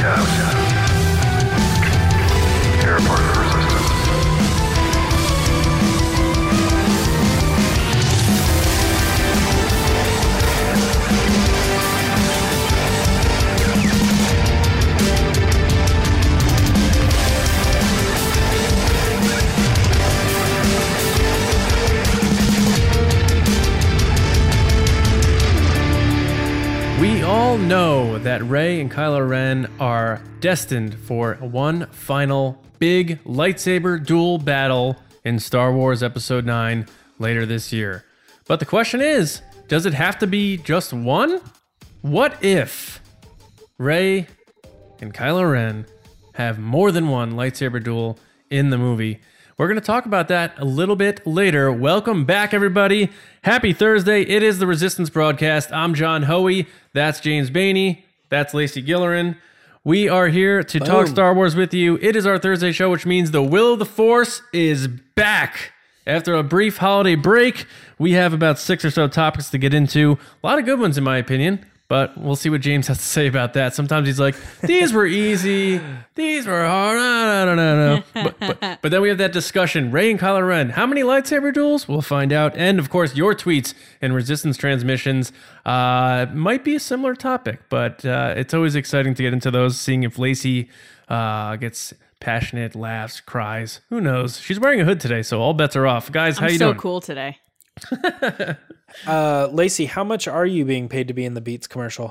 You're a part of the resistance. We all know that Rey and Kylo Ren are destined for one final big lightsaber duel battle in Star Wars Episode 9 later this year. But the question is, does it have to be just one? What if Rey and Kylo Ren have more than one lightsaber duel in the movie? We're going to talk about that a little bit later. Welcome back, everybody. Happy Thursday. It is the Resistance Broadcast. I'm John Hoey. That's James Bainey. That's Lacey Gillerin. We are here to talk Star Wars with you. It is our Thursday show, which means the Will of the Force is back. After a brief holiday break, we have about 6 or so topics to get into. A lot of good ones, in my opinion. But we'll see what James has to say about that. Sometimes he's like, these were easy. These were hard. No. But then we have that discussion. Rey and Kylo Ren. How many lightsaber duels? We'll find out. And, of course, your tweets and Resistance transmissions might be a similar topic. But it's always exciting to get into those, seeing if Lacey gets passionate, laughs, cries. Who knows? She's wearing a hood today, so all bets are off. Guys, how you doing? I'm so cool today. Lacey, how much are you being paid to be in the Beats commercial?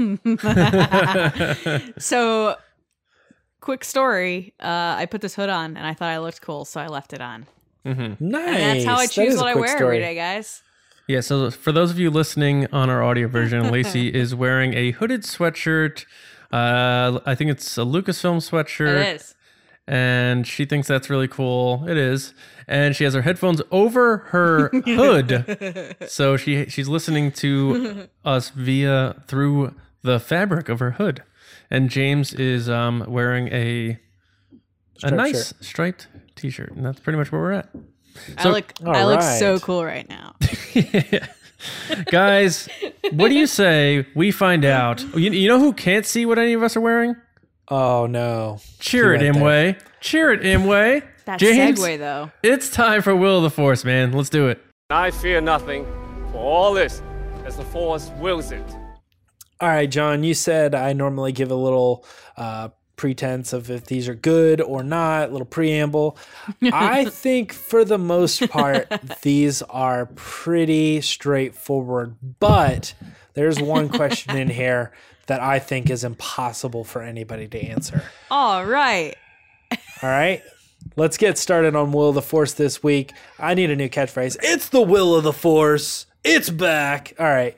So, quick story. I put this hood on and I thought I looked cool, so I left it on. Nice. And that's how I choose what I wear every day, guys. Yeah, so for those of you listening on our audio version, Lacey is wearing a hooded sweatshirt. I think it's a Lucasfilm sweatshirt. It is. And she thinks that's really cool. It is. And she has her headphones over her hood. So she's listening to us through the fabric of her hood. And James is wearing a nice striped t-shirt. And that's pretty much where we're at. So, I look so cool right now. Guys, what do you say we find out? You know who can't see what any of us are wearing? Oh, no. Cheer it, Imway. Cheer it, Imway. That James, segue, though. It's time for Will of the Force, man. Let's do it. I fear nothing, for all this, as the Force wills it. All right, John, you said I normally give a little pretense of if these are good or not, a little preamble. I think for the most part, these are pretty straightforward, but there's one question in here that I think is impossible for anybody to answer. All right. All right. Let's get started on Will of the Force this week. I need a new catchphrase. It's the Will of the Force. It's back. All right.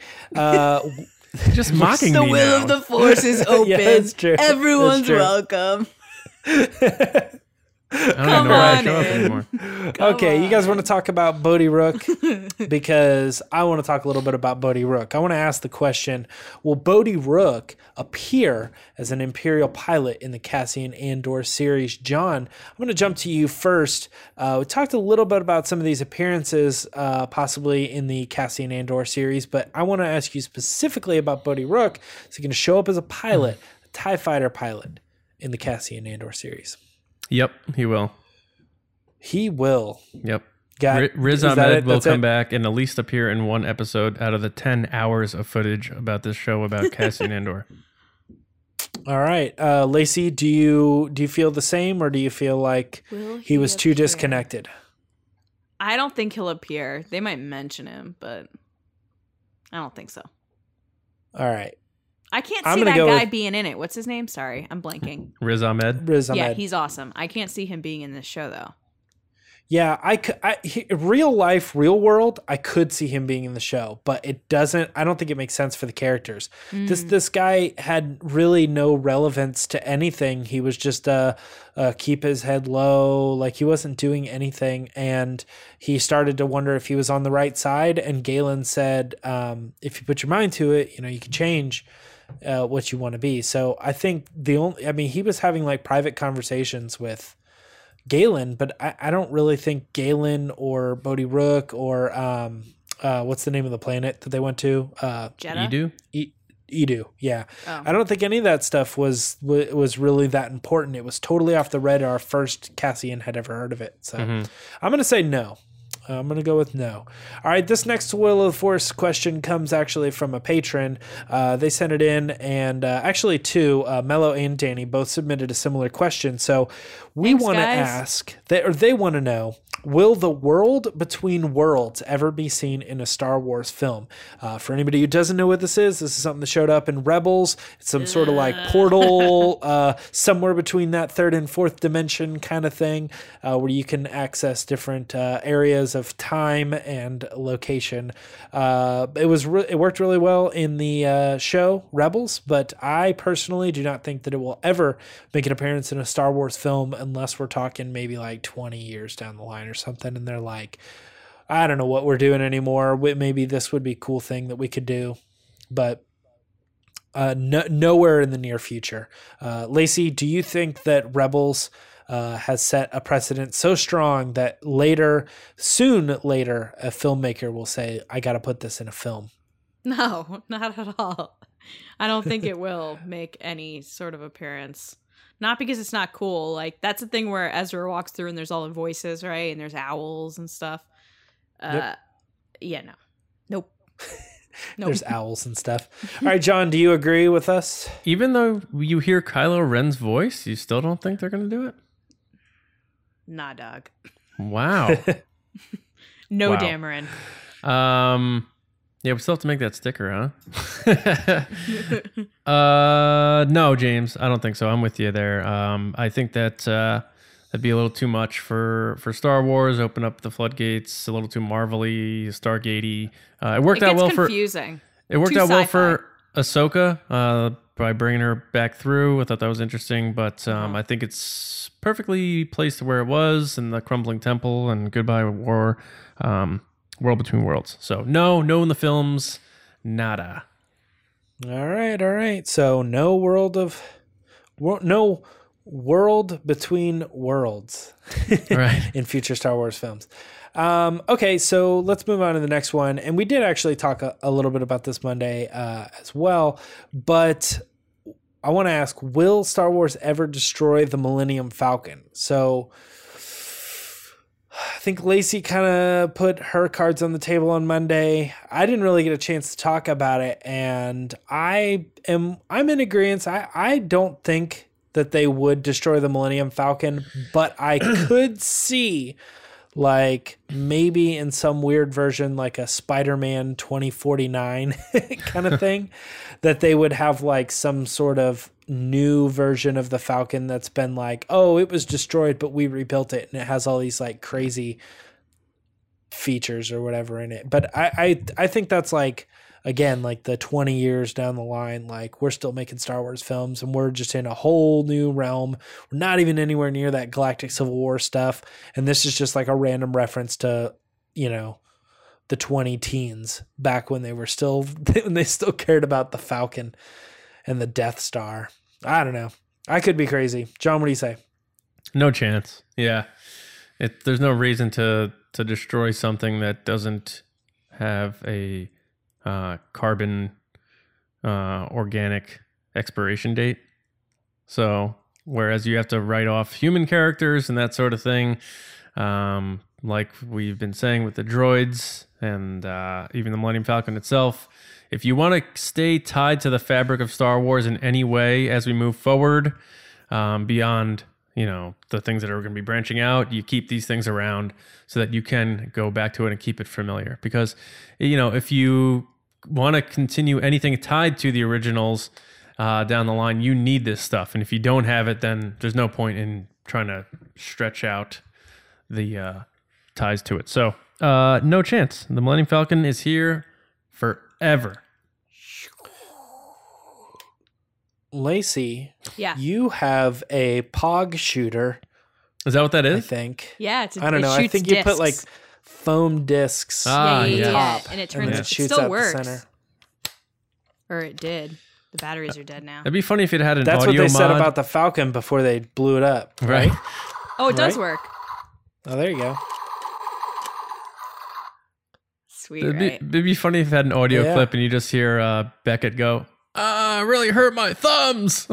Just mocking the me Will now. of the Force is open. Yeah, that's true. Everyone's That's true. welcome. I don't even know why I show up anymore. Okay, you guys want to talk about Bodhi Rook? Because I want to talk a little bit about Bodhi Rook. I want to ask the question, will Bodhi Rook appear as an Imperial pilot in the Cassian Andor series? John, I'm going to jump to you first. We talked a little bit about some of these appearances possibly in the Cassian Andor series, but I want to ask you specifically about Bodhi Rook. Is he going to show up as a pilot, a TIE fighter pilot in the Cassian Andor series? Yep, he will. He will. Yep. is Riz that Ahmed it? will That's come it? back and at least appear in one episode out of the 10 hours of footage about this show about Cassian Andor. All right, Lacey, do you feel the same, or do you feel like Will he was too appear? disconnected? I don't think he'll appear. They might mention him, but I don't think so. All right, I can't I'm see gonna that go guy with- being in it. What's his name? Sorry, I'm blanking. Riz Ahmed. Riz Ahmed. Yeah, he's awesome. I can't see him being in this show, though. Yeah, real life, real world, I could see him being in the show, but it doesn't. I don't think it makes sense for the characters. This guy had really no relevance to anything. He was just keep his head low, like he wasn't doing anything, and he started to wonder if he was on the right side. And Galen said, "If you put your mind to it, you can change what you want to be." So I think he was having like private conversations with Galen, but I don't really think Galen or Bodhi Rook or what's the name of the planet that they went to? Jeddah? Edu? Edu, yeah. Oh. I don't think any of that stuff was really that important. It was totally off the radar. First Cassian had ever heard of it. So I'm going to say no. I'm going to go with no. All right, this next Will of the Force question comes actually from a patron. They sent it in, and actually two, Mello and Danny, both submitted a similar question. So we want to ask, they want to know, will the world between worlds ever be seen in a Star Wars film? For anybody who doesn't know what this is something that showed up in Rebels. It's some sort of like portal somewhere between that third and fourth dimension kind of thing, where you can access different areas of time and location. It worked really well in the show Rebels, but I personally do not think that it will ever make an appearance in a Star Wars film unless we're talking maybe like 20 years down the line or something, and they're like, I don't know what we're doing anymore. Maybe this would be a cool thing that we could do, but nowhere in the near future. Lacey, do you think that Rebels has set a precedent so strong that soon later, a filmmaker will say, I got to put this in a film? No, not at all. I don't think it will make any sort of appearance. Not because it's not cool. Like, that's the thing where Ezra walks through and there's all the voices, right? And there's owls and stuff. Yep. Yeah, no. Nope. There's owls and stuff. All right, John, do you agree with us? Even though you hear Kylo Ren's voice, you still don't think they're going to do it? Nah, dog. Wow. No, Wow. Dameron. Yeah, we still have to make that sticker, huh? No, James, I don't think so. I'm with you there. I think that that'd be a little too much for Star Wars. Open up the floodgates, a little too Marvel-y, Stargate-y. It worked out well confusing. It worked Too out well sci-fi. for Ahsoka by bringing her back through. I thought that was interesting, but I think it's perfectly placed where it was in the crumbling temple and goodbye war. World Between Worlds. So no in the films, nada. All right. So no world between worlds Right. in future Star Wars films. Okay, so let's move on to the next one. And we did actually talk a little bit about this Monday as well, but I want to ask, will Star Wars ever destroy the Millennium Falcon? So I think Lacey kind of put her cards on the table on Monday. I didn't really get a chance to talk about it, and I'm in agreement. I don't think that they would destroy the Millennium Falcon, but I could see, like, maybe in some weird version, like a Spider-Man 2049 kind of thing, that they would have like some sort of new version of the Falcon that's been like, oh, it was destroyed, but we rebuilt it, and it has all these like crazy features or whatever in it. But I think that's like, again, like the 20 years down the line, like we're still making Star Wars films and we're just in a whole new realm. We're not even anywhere near that Galactic Civil War stuff. And this is just like a random reference to, you know, the 20 teens back when when they still cared about the Falcon and the Death Star. I don't know. I could be crazy. John, what do you say? No chance. Yeah. There's no reason to destroy something that doesn't have a carbon organic expiration date. So whereas you have to write off human characters and that sort of thing, like we've been saying with the droids and even the Millennium Falcon itself, if you want to stay tied to the fabric of Star Wars in any way as we move forward, beyond, you know, the things that are going to be branching out, you keep these things around so that you can go back to it and keep it familiar. Because, you know, if you want to continue anything tied to the originals down the line, you need this stuff. And if you don't have it, then there's no point in trying to stretch out the ties to it. So no chance. The Millennium Falcon is here forever. Lacey, Yeah. you have a POG shooter, Is that what that I is? think. Yeah, I don't know. I think you put like foam discs. Yeah. top, And it and turns then it shoots still out works. the center. Or it did. The batteries are dead now. It'd be funny if it had an That's what audio they said mod. about the Falcon before they blew it up. Right. Oh, it does Right? work. Oh, there you go. Sweet, It'd right? be funny if it had an audio Yeah. clip and you just hear Beckett go, it really hurt my thumbs.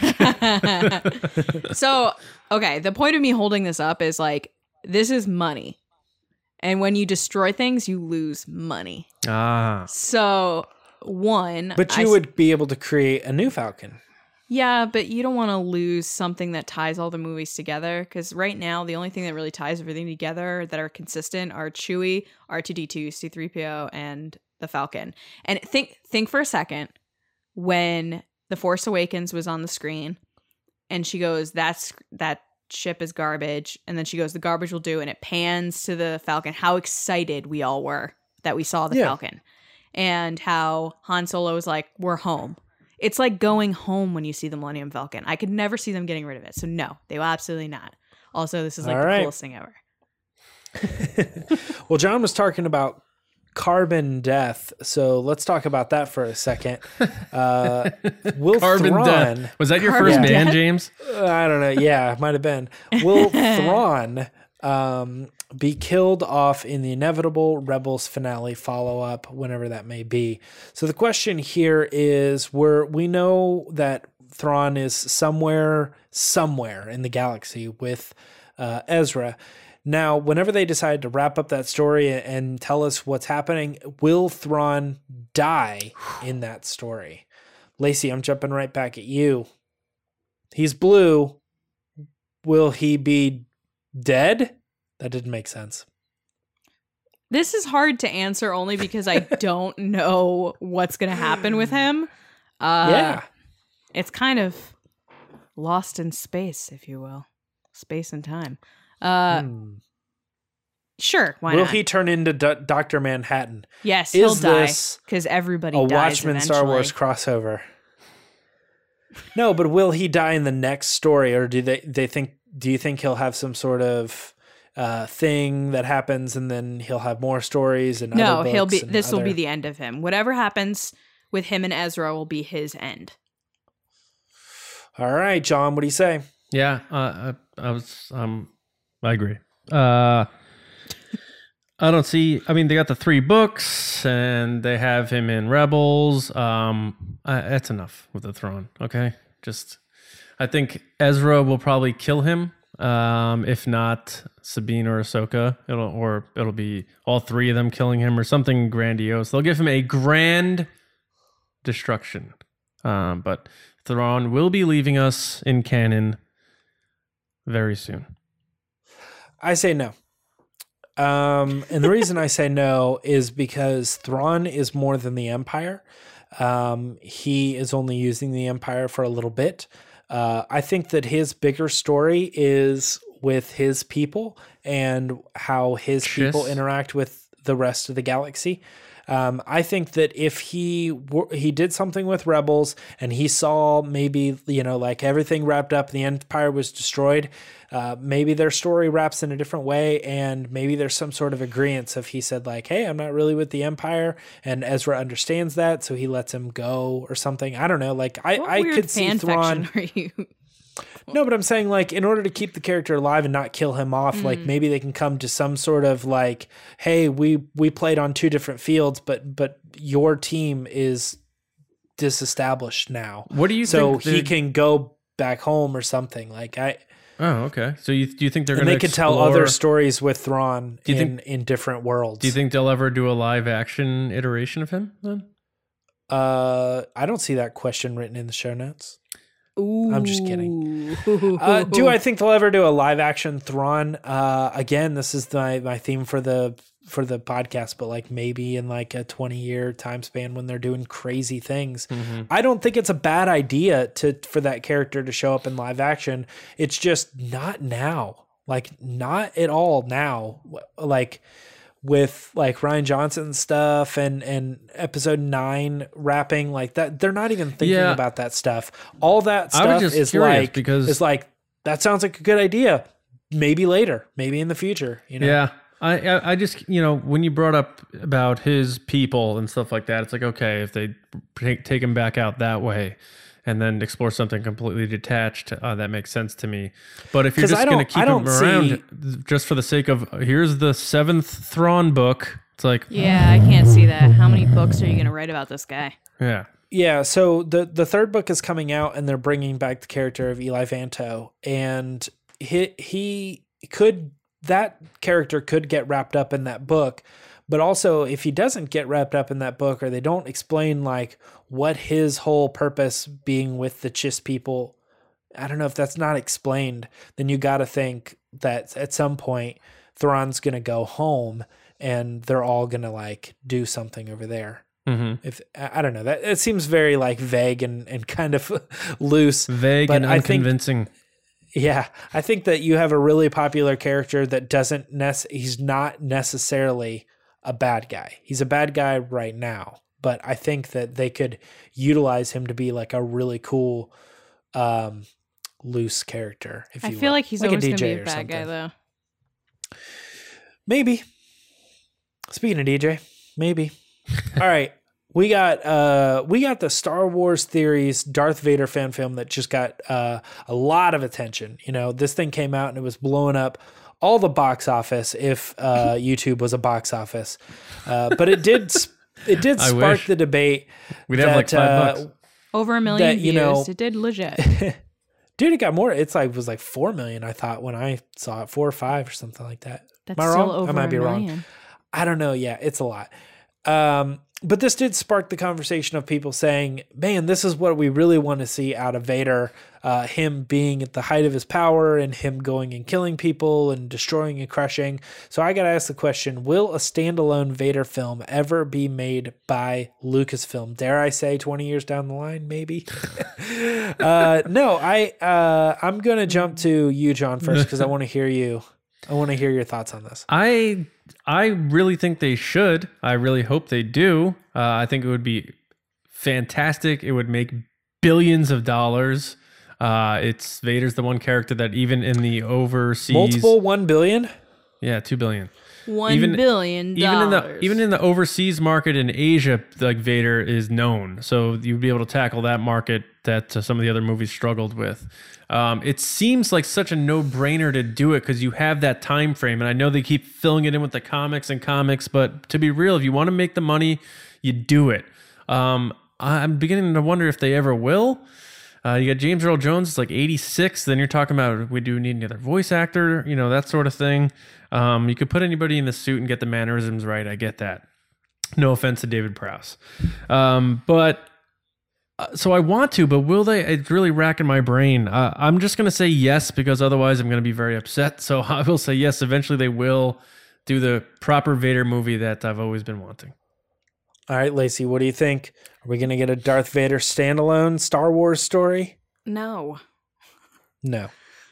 So, okay, the point of me holding this up is like, this is money. And when you destroy things, you lose money. So, one. But you would be able to create a new Falcon. Yeah, but you don't want to lose something that ties all the movies together. Because right now, the only thing that really ties everything together that are consistent are Chewie, R2-D2, C-3PO, and the Falcon. And think for a second, when The Force Awakens was on the screen, and she goes, that ship is garbage. And then she goes, the garbage will do. And it pans to the Falcon. How excited we all were that we saw the Falcon. And how Han Solo was like, we're home. It's like going home when you see the Millennium Falcon. I could never see them getting rid of it. So no, they will absolutely not. Also, this is like the coolest thing ever. Well, John was talking about carbon death, so let's talk about that for a second. Will Carbon Thrawn, death. Was that your first band, James? I don't know. Yeah, it might have been. Will Thrawn be killed off in the inevitable Rebels finale follow-up, whenever that may be? So the question here is, we know that Thrawn is somewhere in the galaxy with Ezra. Now, whenever they decide to wrap up that story and tell us what's happening, will Thrawn die in that story? Lacey, I'm jumping right back at you. He's blue. Will he be dead? That didn't make sense. This is hard to answer only because I don't know what's going to happen with him. Yeah. It's kind of lost in space, if you will. Space and time. Sure, why Will not? he turn into Dr. Manhattan? Yes, he'll die this because everybody a dies Watchmen eventually. Star Wars crossover? No, but will he die in the next story, or do you think he'll have some sort of thing that happens and then he'll have more stories and no, other he'll books be. and This will be other- the end of him. Whatever happens with him and Ezra will be his end. All right, John, what do you say? Yeah, I agree. I don't see. I mean, they got the 3 books, and they have him in Rebels. That's enough with the throne. Okay, I think Ezra will probably kill him. If not Sabine or Ahsoka, it'll be all 3 of them killing him or something grandiose. They'll give him a grand destruction. But Thrawn will be leaving us in canon very soon. I say no. And the reason I say no is because Thrawn is more than the Empire. He is only using the Empire for a little bit. I think that his bigger story is with his people and how his people interact with the rest of the galaxy. I think that if he did something with Rebels and he saw maybe, like everything wrapped up, the Empire was destroyed, maybe their story wraps in a different way, and maybe there's some sort of agreement if he said like, hey, I'm not really with the Empire, and Ezra understands that, so he lets him go or something. I don't know. Like I could see Thrawn. Are you? No, but I'm saying like in order to keep the character alive and not kill him off, like maybe they can come to some sort of like, hey, we played on 2 different fields, but your team is disestablished now. What do you think? So he can go back home or something. Like Oh, okay. So do you think they're and going to they could tell other stories with Thrawn in different worlds. Do you think they'll ever do a live action iteration of him then? I don't see that question written in the show notes. Ooh. I'm just kidding. Do I think they'll ever do a live action Thrawn? Again, this is my theme for the podcast, but like maybe in like a 20-year time span when they're doing crazy things. Mm-hmm. I don't think it's a bad idea for that character to show up in live action. It's just not now. Like not at all now. Like with like Rian Johnson stuff and episode 9 wrapping like that, they're not even thinking about that stuff. All that stuff is like that sounds like a good idea. Maybe later, maybe in the future. Yeah. I just, when you brought up about his people and stuff like that, it's like, okay, if they take him back out that way and then explore something completely detached, that makes sense to me. But if you're just going to keep him around just for the sake of, here's the 7th Thrawn book, it's like... Yeah, I can't see that. How many books are you going to write about this guy? Yeah. Yeah, so the third book is coming out, and they're bringing back the character of Eli Vanto, and he could, that character could get wrapped up in that book, but also if he doesn't get wrapped up in that book, or they don't explain like what his whole purpose being with the Chiss people, I don't know, if that's not explained, then you got to think that at some point Thrawn's gonna go home, and they're all gonna like do something over there. If I don't know, that it seems very like vague and kind of loose, Vague but and I think, unconvincing. yeah, I think that you have a really popular character that doesn't he's not necessarily a bad guy. He's a bad guy right now, but I think that they could utilize him to be like a really cool, loose character. If I you feel will. like he's Like a always going to be DJ a or bad guy, something. though. Maybe. Speaking of DJ, maybe. All right. We got the Star Wars Theories Darth Vader fan film that just got a lot of attention. You know, this thing came out and it was blowing up all the box office if YouTube was a box office. But it did I spark wish. the debate. We'd have like $5. Over 1 million That, views. you know- It did legit. Dude, it got more. It's like, it was like 4 million, I thought, when I saw it, 4 or 5 or something like that. That's Am I still wrong? over I might be a wrong. million. I don't know. Yeah, it's a lot. But this did spark the conversation of people saying, man, this is what we really want to see out of Vader. Him being at the height of his power and him going and killing people and destroying and crushing. So I got to ask the question, will a standalone Vader film ever be made by Lucasfilm? Dare I say 20 years down the line, maybe? No, I'm going to jump to you, John, first, because I want to hear you. I want to hear your thoughts on this. I really think they should. I really hope they do. I think it would be fantastic. It would make billions of dollars. It's Vader's the one character that even in the overseas Multiple 1 billion? yeah, 2 billion. $1 billion. Even in the overseas market in Asia, like Vader is known, so you'd be able to tackle that market that some of the other movies struggled with. It seems like such a no-brainer to do it because you have that time frame, and I know they keep filling it in with the comics, but to be real, if you want to make the money, you do it. I'm beginning to wonder if they ever will. You got James Earl Jones, it's like 86. Then you're talking about we do need another voice actor, you know, that sort of thing. You could put anybody in the suit and get the mannerisms right. I get that. No offense to David Prowse. So I want to, but will they? It's really racking my brain. I'm just going to say yes because otherwise I'm going to be very upset. So I will say yes. Eventually they will do the proper Vader movie that I've always been wanting. All right, Lacey, what do you think? Are we going to get a Darth Vader standalone Star Wars story? No. No.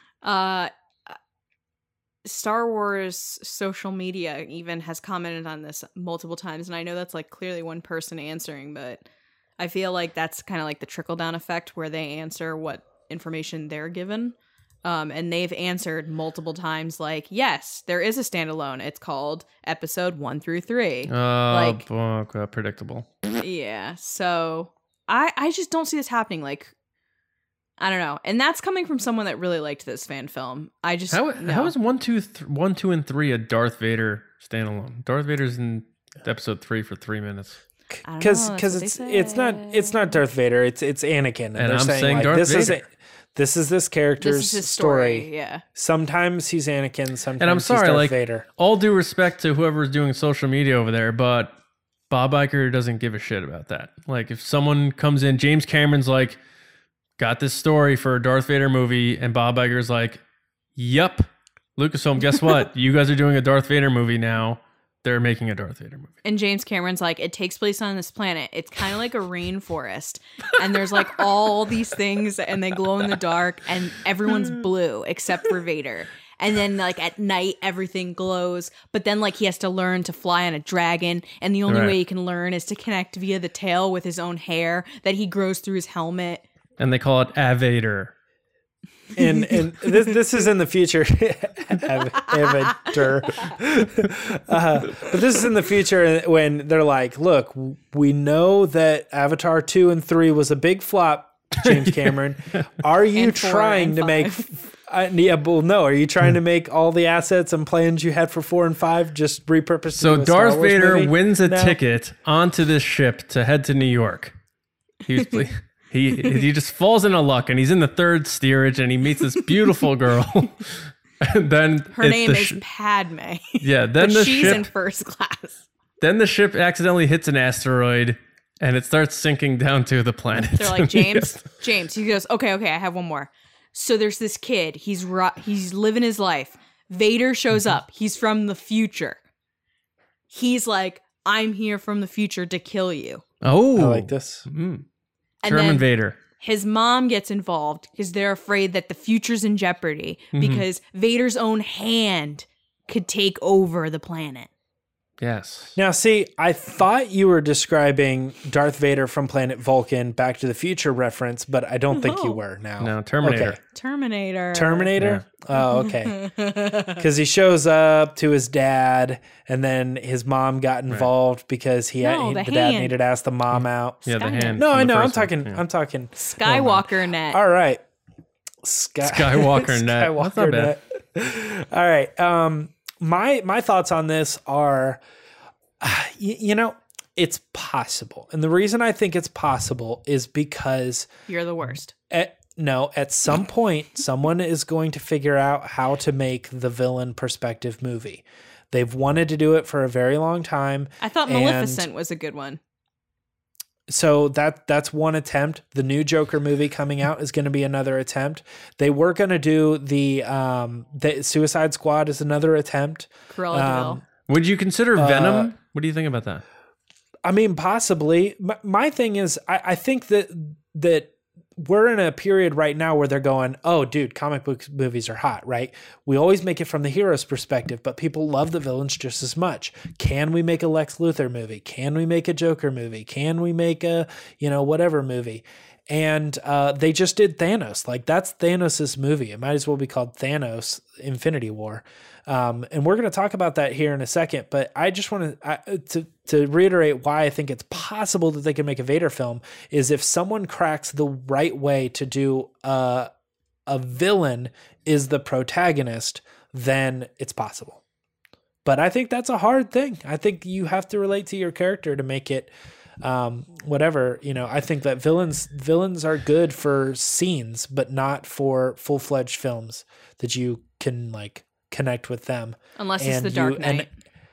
Star Wars social media even has commented on this multiple times, and I know that's like clearly one person answering, but I feel like that's kind of like the trickle-down effect where they answer what information they're given. And they've answered multiple times like, yes, there is a standalone. It's called episode 1 through 3. Predictable. Yeah. So I just don't see this happening. Like, I don't know. And that's coming from someone that really liked this fan film. I just How no. is 1, 2, and 3 a Darth Vader standalone? Darth Vader's in episode 3 for 3 minutes. I don't know, Because that's what it's not Darth Vader, it's Anakin. And And they're I'm saying like, Darth this Vader. this is this character's This is his story. story. Yeah. Sometimes he's Anakin, sometimes And I'm he's sorry, Darth like Vader. all due respect to whoever's doing social media over there, but Bob Iger doesn't give a shit about that. Like if someone comes in, James Cameron's like, got this story for a Darth Vader movie, and Bob Iger's like, yup, Lucasfilm, guess what? You guys are doing a Darth Vader movie now. They're making a Darth Vader movie. And James Cameron's like, it takes place on this planet. It's kind of like a rainforest. And there's like all these things and they glow in the dark and everyone's blue except for Vader. And then like at night, everything glows. But then like he has to learn to fly on a dragon. And the only Right. way he can learn is to connect via the tail with his own hair that he grows through his helmet. And they call it Avader. And this is in the future. Avatar. But this is in the future when they're like, look, we know that Avatar 2 and 3 was a big flop, James Cameron. Are you And 4 trying and to make... Are you trying to make all the assets and plans you had for 4 and 5 just repurposed? So into a Star Darth Wars Vader movie wins a now? ticket onto this ship to head to New York. he just falls into luck, and he's in the third steerage, and he meets this beautiful girl. And then Her name is Padme. Yeah, then but the she's ship in first class. then the ship accidentally hits an asteroid, and it starts sinking down to the planet. They're like, James. He goes, okay, I have one more. So there's this kid. He's living his life. Vader shows up. He's from the future. He's like, I'm here from the future to kill you. Oh, I like this. German then Vader. His mom gets involved because they're afraid that the future's in jeopardy because Vader's own hand could take over the planet. Yes. Now, see, I thought you were describing Darth Vader from Planet Vulcan, Back to the Future reference, but I don't think you were now. No, Terminator. Okay. Terminator? Oh, okay. Because he shows up to his dad, and then his mom got involved because the dad hand. needed to ask the mom out. Yeah, the Skynet. hand. No, from I the know. I'm first one. talking. Yeah. I'm talking. Skywalker net. All right. Skywalker net. That's not bad. net. All right. My thoughts on this are, it's possible. And the reason I think it's possible is because You're the worst. at some point, someone is going to figure out how to make the villain perspective movie. They've wanted to do it for a very long time. I thought and Maleficent was a good one. So that's one attempt. The new Joker movie coming out is going to be another attempt. They were going to do the Suicide Squad is another attempt. Cruella de Vil. Would you consider Venom? What do you think about that? I mean, possibly. My thing is, I think that we're in a period right now where they're going, oh, dude, comic book movies are hot, right? We always make it from the hero's perspective, but people love the villains just as much. Can we make a Lex Luthor movie? Can we make a Joker movie? Can we make a, whatever movie? And they just did Thanos. Like, that's Thanos' movie. It might as well be called Thanos Infinity War. And we're going to talk about that here in a second, but I just want to reiterate why I think it's possible that they can make a Vader film is if someone cracks the right way to do a villain is the protagonist, then it's possible. But I think that's a hard thing. I think you have to relate to your character to make it whatever. I think that villains are good for scenes, but not for full-fledged films that you can connect with them. Unless it's the Dark Knight.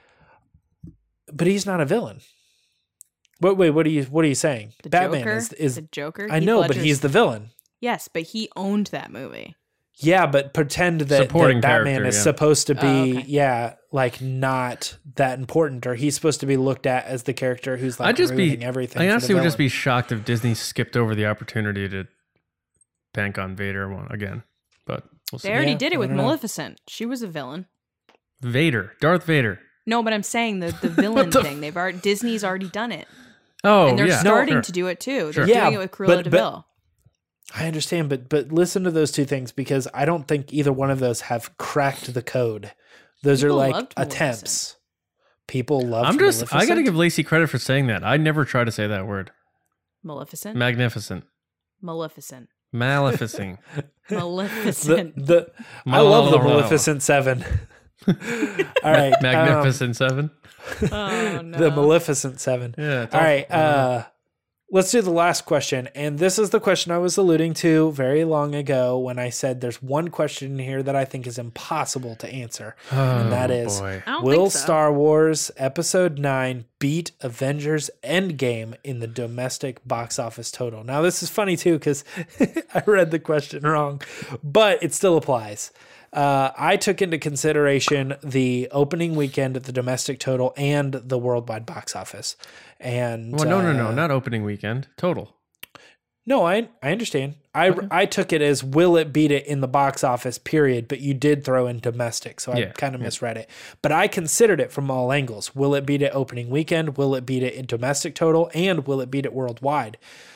But he's not a villain. Wait, what are you saying? The Batman Joker? is The Joker? I Heath know, but Ledger's- he's the villain. Yes, but he owned that movie. Yeah, but pretend that Supporting Batman character, is yeah. supposed to be, okay. not that important, or he's supposed to be looked at as the character who's ruining everything. I for the honestly would just villain. be shocked if Disney skipped over the opportunity to bank on Vader again. But we'll see. They already Yeah, did I it with don't know. Maleficent. She was a villain. Darth Vader. No, but I'm saying the villain thing. Disney's already done it. Oh, And they're yeah. starting Sure. to do it too. Sure. They're Yeah, doing it with Cruella but- de Vil. I understand, but listen to those two things because I don't think either one of those have cracked the code. Those People are loved attempts. People love. I got to give Lacey credit for saying that. I never try to say that word. Maleficent? Magnificent. Maleficent. Maleficent. Maleficent. I love the Maleficent 7. All right, Magnificent Seven. Oh, no. the Maleficent 7. Yeah. All right, let's do the last question. And this is the question I was alluding to very long ago when I said there's one question here that I think is impossible to answer. And that is, boy. I don't will think so. Star Wars Episode 9 beat Avengers Endgame in the domestic box office total? Now, this is funny too because I read the question wrong, but it still applies. I took into consideration the opening weekend at the domestic total and the worldwide box office. And Well, no, not opening weekend. Total. No, I understand. I took it as will it beat it in the box office, period, but you did throw in domestic, so I kind of misread it. But I considered it from all angles. Will it beat it opening weekend? Will it beat it in domestic total? And will it beat it worldwide?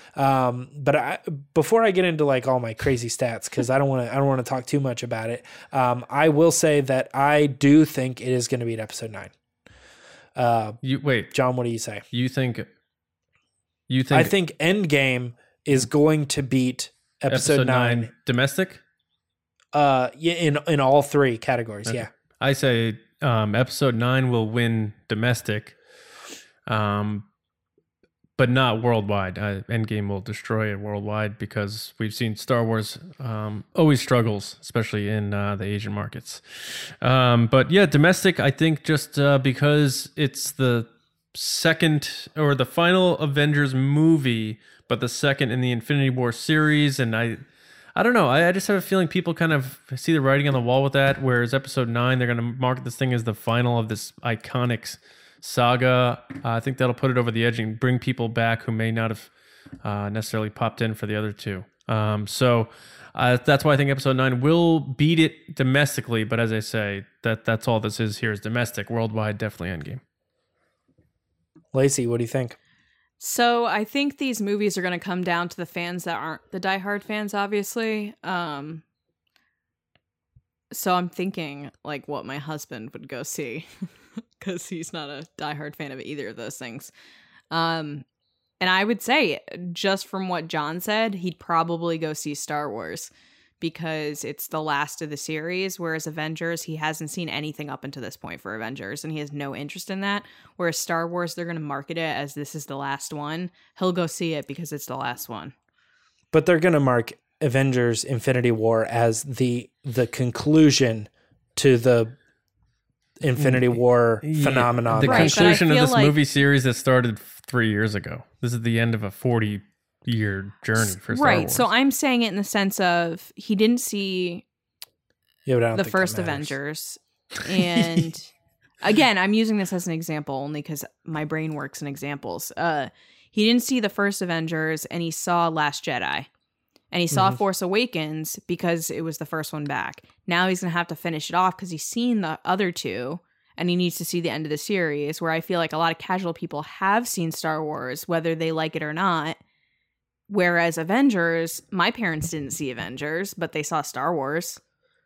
But before I get into all my crazy stats, because I don't want to talk too much about it, I will say that I do think it is going to beat episode 9. Wait. John, what do you say? You think? I think Endgame is going to beat episode 9 domestic? In all three categories. Okay. Yeah. I say episode 9 will win domestic. but not worldwide. Endgame will destroy it worldwide because we've seen Star Wars always struggles, especially in the Asian markets. But yeah, domestic, I think just because it's the second or the final Avengers movie, but the second in the Infinity War series, and I don't know. I just have a feeling people kind of see the writing on the wall with that, whereas Episode 9, they're going to market this thing as the final of this iconic saga. I think that'll put it over the edge and bring people back who may not have necessarily popped in for the other two. So that's why I think Episode 9 will beat it domestically, but as I say, that's all this is here is domestic. Worldwide, definitely Endgame. Lacey, what do you think? So I think these movies are going to come down to the fans that aren't the diehard fans, obviously. So I'm thinking like what my husband would go see because he's not a diehard fan of either of those things. And I would say just from what John said, he'd probably go see Star Wars because it's the last of the series, whereas Avengers, he hasn't seen anything up until this point for Avengers, and he has no interest in that. Whereas Star Wars, they're going to market it as this is the last one. He'll go see it because it's the last one. But they're going to mark Avengers Infinity War as the conclusion to the Infinity War phenomenon. The Right, conclusion but I of this feel like- movie series that started 3 years ago. This is the end of a 40-year journey for Star Right. Wars. So I'm saying it in the sense of he didn't see Yeah, but I don't the think first that matters. Avengers. And again, I'm using this as an example only because my brain works in examples. He didn't see the first Avengers and he saw Last Jedi. And he saw Force Awakens because it was the first one back. Now he's going to have to finish it off because he's seen the other two and he needs to see the end of the series, where I feel like a lot of casual people have seen Star Wars, whether they like it or not. Whereas Avengers, my parents didn't see Avengers, but they saw Star Wars.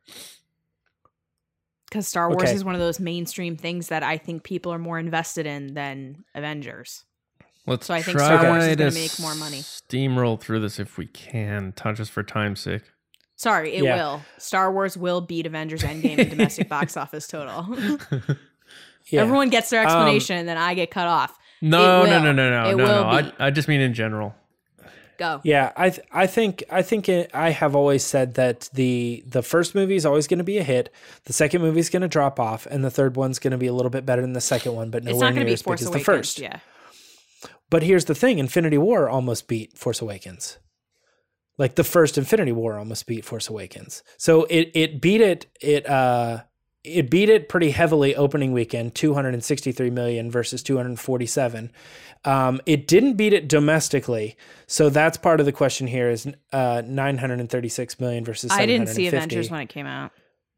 Because Star Wars Okay. is one of those mainstream things that I think people are more invested in than Avengers. Let's So I think try Star Wars is to gonna make more money. Steamroll through this if we can, just for time's sake. Sorry, it Yeah. will. Star Wars will beat Avengers Endgame in domestic box office total. Yeah. Everyone gets their explanation and then I get cut off. No. It will be. I just mean in general. Go. Yeah, I think I have always said that the first movie is always going to be a hit, the second movie is going to drop off, and the third one's going to be a little bit better than the second one, but It's nowhere not going near to be as big Force as Awakens. the first. Yeah. But here's the thing: Infinity War almost beat Force Awakens. Like the first Infinity War almost beat Force Awakens. So it beat it. It beat it pretty heavily opening weekend, 263 million versus 247. It didn't beat it domestically, so that's part of the question here is 936 million versus 750. I didn't see Avengers when it came out.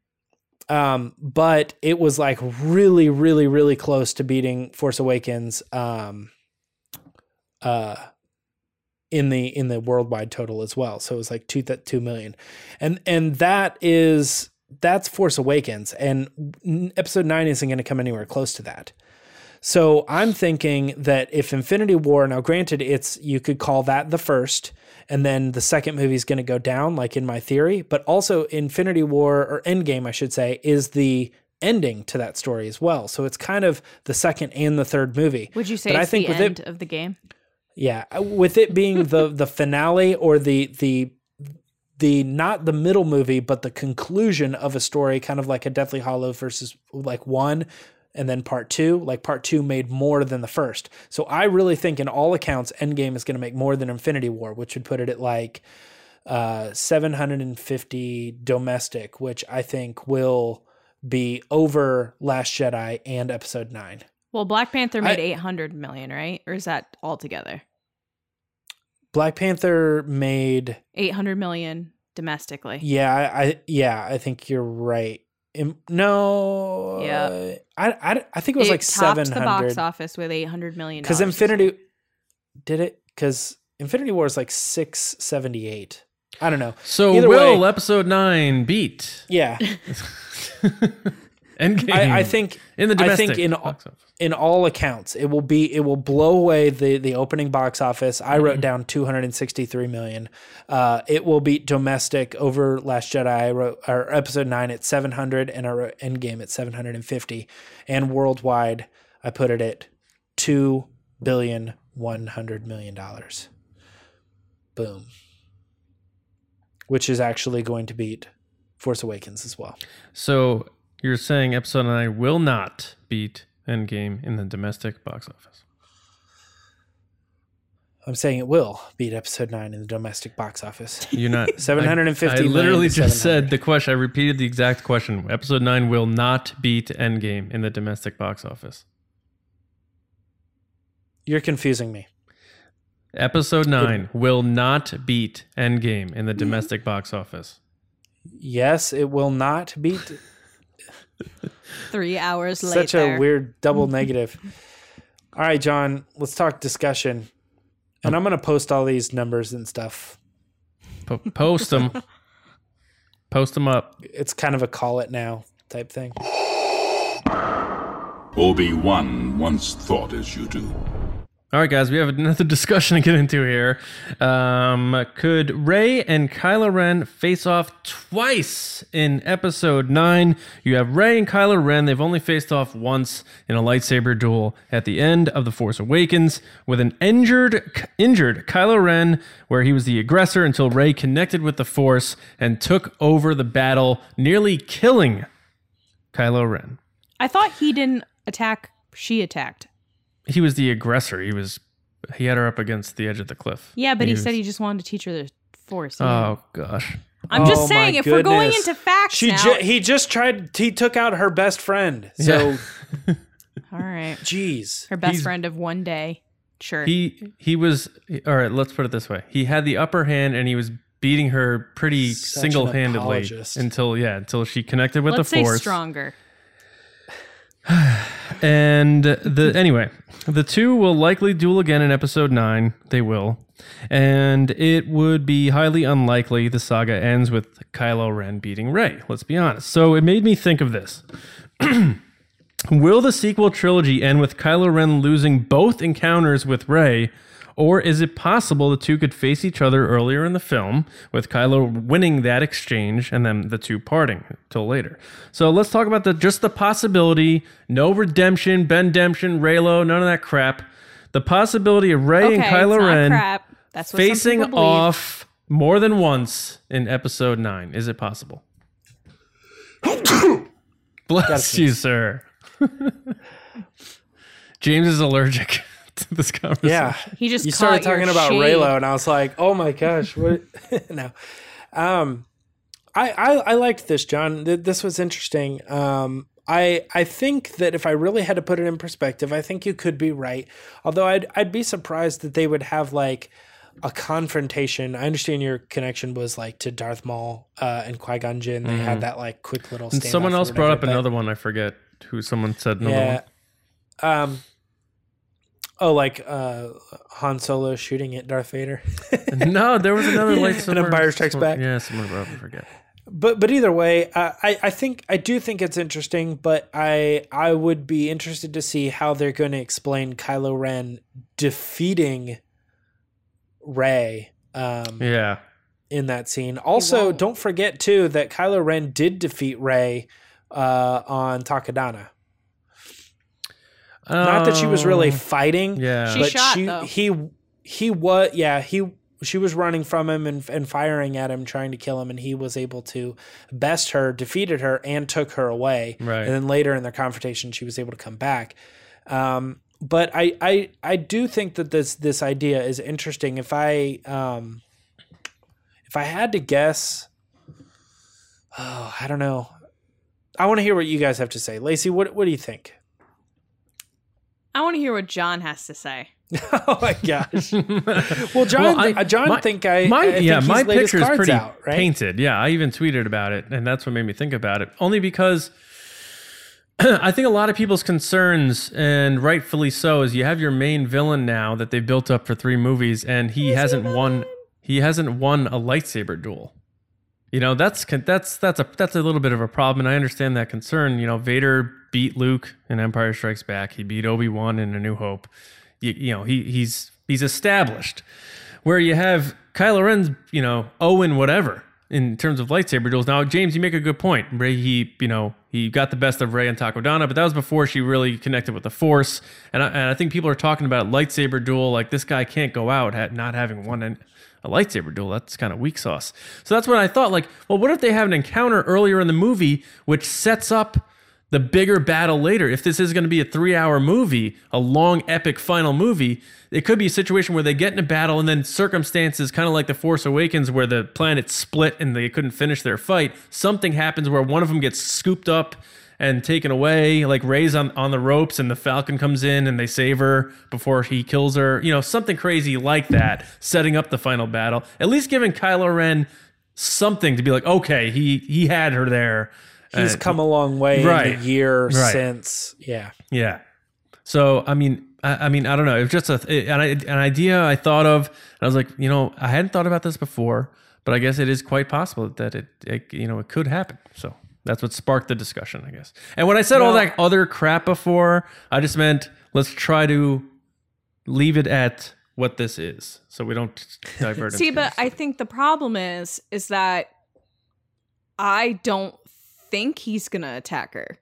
But it was like really, really, really close to beating Force Awakens in the worldwide total as well. So it was like 2 million. And that's Force Awakens, and Episode 9 isn't going to come anywhere close to that. So I'm thinking that if Infinity War, now granted, you could call that the first, and then the second movie is going to go down, like in my theory, but also Infinity War, or Endgame, I should say, is the ending to that story as well. So it's kind of the second and the third movie. Would you say But it's the end of the game? Yeah, with it being the finale or the not the middle movie, but the conclusion of a story, kind of like a Deathly Hallow versus like 1 and then part 2. Like part 2 made more than the first. So I really think in all accounts, Endgame is going to make more than Infinity War, which would put it at like 750 domestic, which I think will be over Last Jedi and Episode 9. Well, Black Panther made 800 million, right? Or is that all together? Black Panther made 800 million domestically. Yeah, I think you're right. No, Yeah. I think it was like topped 700. the box office with 800 million. Because Infinity did it? Because Infinity War is like 678. I don't know. So Either will way- Episode 9 beat Yeah, Endgame? I think in the domestic I think box office. in all accounts, it will blow away the opening box office. I wrote down 263 million. It will beat domestic over Last Jedi. I wrote or Episode 9 at 700, and I wrote Endgame at 750. And worldwide, I put it at 2 billion $100 million. Boom. Which is actually going to beat Force Awakens as well. So you're saying Episode 9 will not beat Endgame in the domestic box office? I'm saying it will beat Episode 9 in the domestic box office. You're not 750 I literally million to just 700. said the question. I repeated the exact question. Episode 9 will not beat Endgame in the domestic box office. You're confusing me. Episode 9 will not beat Endgame in the domestic box office. Yes, it will not beat. 3 hours later. Such a weird double negative. All right, John, let's talk discussion. And I'm going to post all these numbers and stuff. Post them. Post them up. It's kind of a call it now type thing. Obi-Wan once thought as you do. All right, guys, we have another discussion to get into here. Could Rey and Kylo Ren face off twice in Episode 9? You have Rey and Kylo Ren. They've only faced off once in a lightsaber duel at the end of The Force Awakens with an injured Kylo Ren, where he was the aggressor until Rey connected with the Force and took over the battle, nearly killing Kylo Ren. I thought he didn't attack. She attacked. He was the aggressor. He had her up against the edge of the cliff. Yeah, but he was- said he just wanted to teach her the Force. Oh gosh. I'm just Oh, saying, my if we're going goodness. into facts now. He took out her best friend. So, All right. geez. Her best He's- friend of one day. Sure. He was all right. Let's put it this way: he had the upper hand, and he was beating her pretty Such an single-handedly apologist. until she connected with Let's the say Force. stronger. And the two will likely duel again in Episode 9. They will, and it would be highly unlikely the saga ends with Kylo Ren beating Rey. Let's be honest. So it made me think of this. Will the sequel trilogy end with Kylo Ren losing both encounters with Rey, or is it possible the two could face each other earlier in the film, with Kylo winning that exchange and then the two parting till later? So let's talk about just the possibility. No redemption, Bendemption, Reylo, none of that crap. The possibility of Rey Okay, and it's Kylo not Ren crap. That's what some facing people believe. off more than once in Episode 9. Is it possible? Bless you, sir. James is allergic to this conversation. Yeah. He just You started caught your talking about shade. Reylo, and I was like, oh my gosh. What? No. I liked this, John. This was interesting. I think that if I really had to put it in perspective, I think you could be right. Although I'd be surprised that they would have like a confrontation. I understand your connection was like to Darth Maul and Qui-Gon Jinn. They had that like quick little And standoff someone or else brought whatever, up but- another one. I forget who someone said another Yeah. one. Like Han Solo shooting at Darth Vader. No, there was another lightsaber. Empire Strikes Back. Yeah, someone brought up. I forget. But either way, I do think it's interesting. But I would be interested to see how they're going to explain Kylo Ren defeating Rey. Yeah. In that scene. Also, don't forget too that Kylo Ren did defeat Rey on Takodana. Not that she was really fighting. Yeah. She but shot, though. She was running from him and firing at him, trying to kill him, and he was able to best her, defeated her, and took her away. Right. And then later in their confrontation, she was able to come back. But I do think that this idea is interesting. If I had to guess, I don't know. I want to hear what you guys have to say. Lacey, what do you think? I want to hear what John has to say. Oh my gosh! Well, John, my think he's my laid his picture is cards pretty out, right? painted. Yeah, I even tweeted about it, and that's what made me think about it. Only because I think a lot of people's concerns, and rightfully so, is you have your main villain now that they've built up for 3 movies, and he hasn't won. He hasn't won a lightsaber duel. You know, that's a little bit of a problem, and I understand that concern. You know, Vader beat Luke in Empire Strikes Back. He beat Obi-Wan in A New Hope. You know, he's established. Where you have Kylo Ren's, 0 and whatever in terms of lightsaber duels. Now, James, you make a good point. Rey, he got the best of Rey and Takodana, but that was before she really connected with the Force. And I think people are talking about lightsaber duel like this guy can't go out not having won a lightsaber duel. That's kind of weak sauce. So that's when I thought, like, well, what if they have an encounter earlier in the movie which sets up the bigger battle later? If this is going to be a 3-hour movie, a long, epic final movie, it could be a situation where they get in a battle and then circumstances, kind of like The Force Awakens, where the planet split and they couldn't finish their fight. Something happens where one of them gets scooped up and taken away, like Rey's on the ropes and the Falcon comes in and they save her before he kills her. Something crazy like that, setting up the final battle. At least giving Kylo Ren something to be like, okay, he had her there. He's come a long way in the year since. Yeah. Yeah. So, I mean, I don't know. It was just an idea I thought of. And I was like, I hadn't thought about this before, but I guess it is quite possible that it could happen. So that's what sparked the discussion, I guess. And when I said all that other crap before, I just meant let's try to leave it at what this is, so we don't divert. See, but I think the problem is that I don't think he's gonna attack her.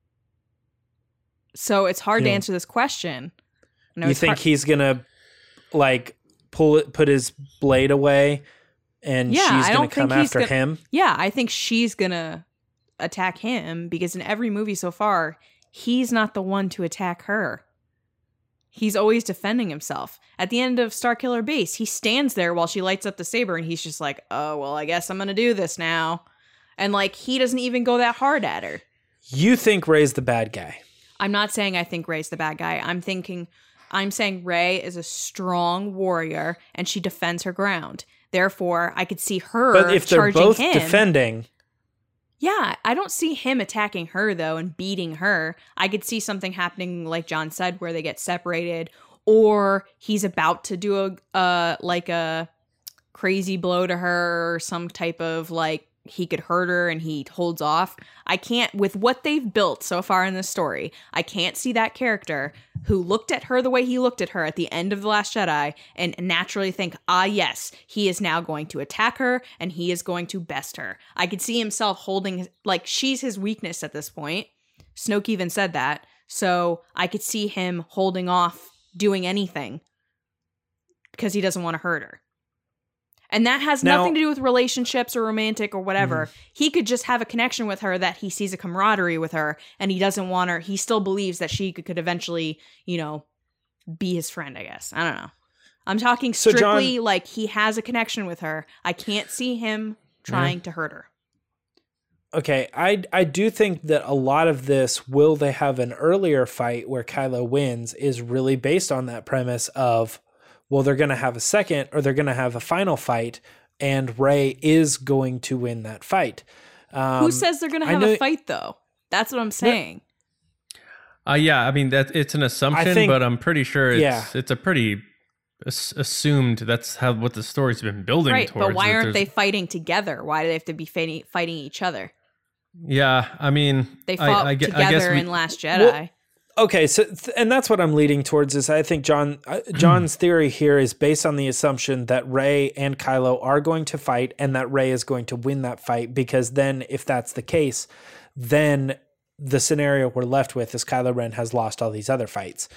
So it's hard to answer this question. You think he's gonna like put his blade away, and she's gonna come after him? Yeah, I think she's gonna attack him because in every movie so far, he's not the one to attack her. He's always defending himself. At the end of Starkiller Base, he stands there while she lights up the saber, and he's just like, "Oh well, I guess I'm gonna do this now," and like he doesn't even go that hard at her. You think Rey's the bad guy? I'm not saying I think Rey's the bad guy. I'm saying Rey is a strong warrior and she defends her ground. Therefore, I could see her charging him. But if they're both defending... Yeah, I don't see him attacking her, though, and beating her. I could see something happening, like John said, where they get separated, or he's about to do a crazy blow to her, or some type of, like, he could hurt her and he holds off. I can't, with what they've built so far in this story, I can't see that character who looked at her the way he looked at her at the end of The Last Jedi and naturally think, yes, he is now going to attack her and he is going to best her. I could see himself holding, like, she's his weakness at this point. Snoke even said that. So I could see him holding off doing anything because he doesn't want to hurt her. And that has nothing to do with relationships or romantic or whatever. He could just have a connection with her that he sees a camaraderie with her and he doesn't want her. He still believes that she could eventually, be his friend, I guess. I don't know. I'm talking strictly like he has a connection with her. I can't see him trying to hurt her. Okay, I do think that a lot of this, will they have an earlier fight where Kylo wins, is really based on that premise of, well, they're going to have a second or they're going to have a final fight and Rey is going to win that fight. Who says they're going to have a fight, though? That's what I'm saying. Yeah, I mean, it's an assumption, but I'm pretty sure it's a pretty assumed that's what the story's been building towards. Right, but why aren't they fighting together? Why do they have to be fighting each other? Yeah, I mean... They fought together in Last Jedi. Well, okay, so and that's what I'm leading towards is I think John's theory here is based on the assumption that Rey and Kylo are going to fight and that Rey is going to win that fight, because then if that's the case, then the scenario we're left with is Kylo Ren has lost all these other fights.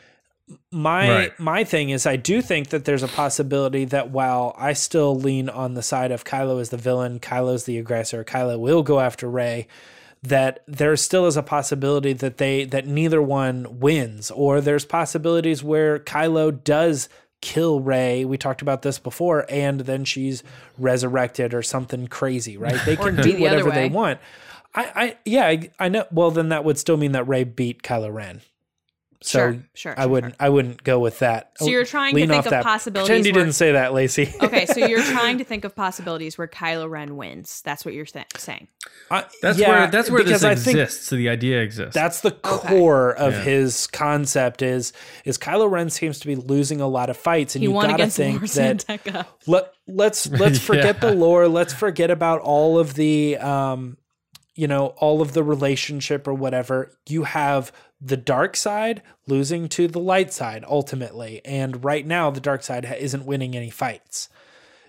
My thing is I do think that there's a possibility that while I still lean on the side of Kylo as the villain, Kylo's the aggressor, Kylo will go after Rey, that there still is a possibility that neither one wins, or there's possibilities where Kylo does kill Rey. We talked about this before, and then she's resurrected or something crazy, right? They can do whatever they want. I know. Well, then that would still mean that Rey beat Kylo Ren. So I wouldn't go with that. So you're trying to think of possibilities. Pretend you didn't say that, Lacey. Okay, so you're trying to think of possibilities where Kylo Ren wins. That's what you're saying. That's where this exists. So the idea exists. That's the core of his concept. Is Kylo Ren seems to be losing a lot of fights, and you got to think that let's forget the lore. Let's forget about all of the all of the relationship or whatever. You have the dark side losing to the light side ultimately. And right now the dark side isn't winning any fights.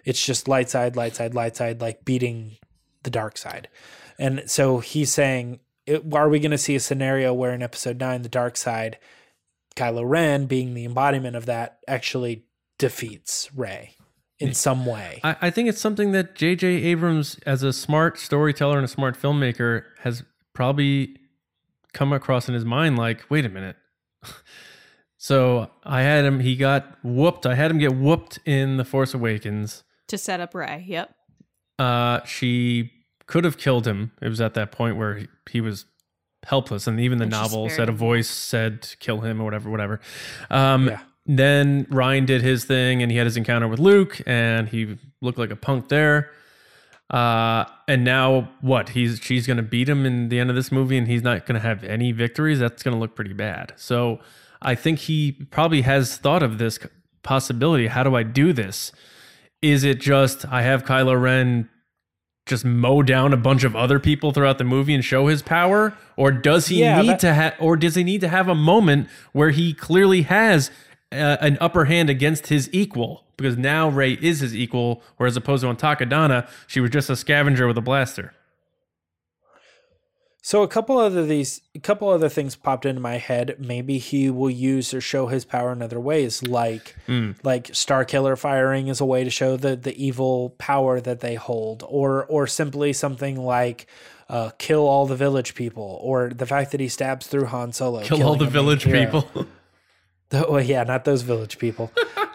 It's just light side, like beating the dark side. And so he's saying, are we going to see a scenario where in episode 9, the dark side, Kylo Ren being the embodiment of that, actually defeats Rey in some way? I think it's something that J.J. Abrams, as a smart storyteller and a smart filmmaker, has probably come across in his mind like, wait a minute. So I had him, he got whooped. I had him get whooped in The Force Awakens. To set up Rey, yep. She could have killed him. It was at that point where he was helpless, and even the novel said a voice said kill him or whatever. Then Ryan did his thing, and he had his encounter with Luke, and he looked like a punk there. And now what? She's going to beat him in the end of this movie, and he's not going to have any victories. That's going to look pretty bad. So I think he probably has thought of this possibility. How do I do this? Is it just I have Kylo Ren just mow down a bunch of other people throughout the movie and show his power, or does he need to have a moment where he clearly has an upper hand against his equal, because now Rey is his equal, whereas opposed to on Takodana, she was just a scavenger with a blaster. So a couple other things popped into my head. Maybe he will use or show his power in other ways, like Starkiller firing is a way to show the evil power that they hold, or simply something like kill all the village people, or the fact that he stabs through Han Solo. Kill all the village people. Well, yeah, not those village people.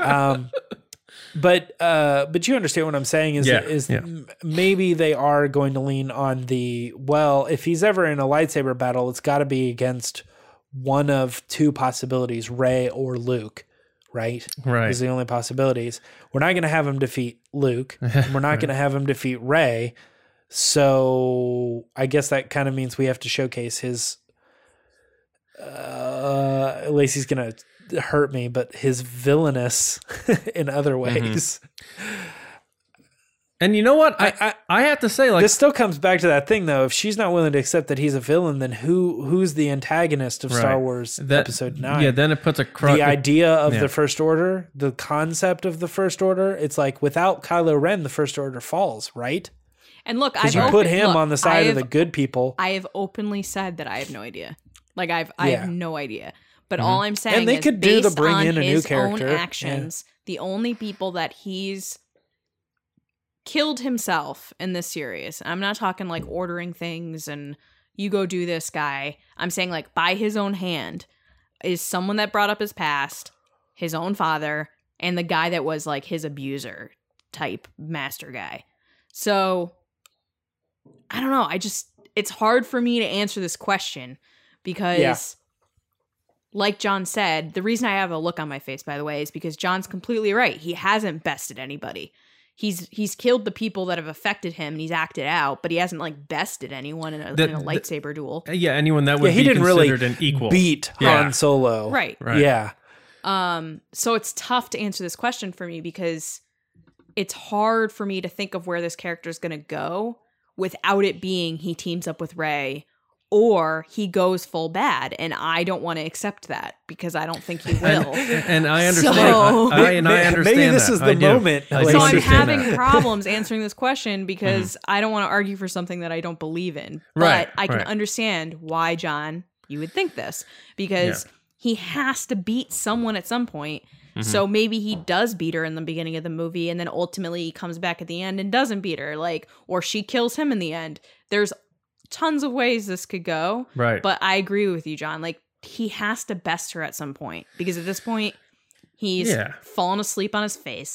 But you understand what I'm saying is maybe they are going to lean on if he's ever in a lightsaber battle, it's got to be against one of two possibilities, Rey or Luke, right? Right. Those are the only possibilities. We're not going to have him defeat Luke. We're not going to have him defeat Rey. So I guess that kind of means we have to showcase his, Lacey's going to hurt me, but his villainous in other ways. And you know what? I have to say, like, this still comes back to that thing, though. If she's not willing to accept that he's a villain, then who's the antagonist of Star Wars Episode 9? Yeah, then it puts the idea of the First Order, the concept of the First Order. It's like without Kylo Ren, the First Order falls, right? And look, you put him on the side of the good people. I have openly said that I have no idea. Like I have no idea. But all I'm saying is, could based do the bring on in a new his character. own actions, the only people that he's killed himself in this series, I'm not talking like ordering things and you go do this guy. I'm saying like by his own hand is someone that brought up his past, his own father, and the guy that was like his abuser type master guy. So I don't know. It's hard for me to answer this question because like John said, the reason I have a look on my face, by the way, is because John's completely right. He hasn't bested anybody. He's killed the people that have affected him and he's acted out, but he hasn't like bested anyone in a lightsaber duel. Yeah, anyone that would be didn't considered really an equal. Beat Han Solo. Right. Yeah. So it's tough to answer this question for me because it's hard for me to think of where this character is going to go without it being he teams up with Rey or he goes full bad, and I don't want to accept that because I don't think he will. And I understand. So, I understand. Maybe this is the moment. So I'm having problems answering this question because I don't want to argue for something that I don't believe in. But I can understand why, John, you would think this because he has to beat someone at some point. So maybe he does beat her in the beginning of the movie, and then ultimately he comes back at the end and doesn't beat her, or she kills him in the end. There's tons of ways this could go. Right. But I agree with you, John. He has to best her at some point because at this point he's fallen asleep on his face.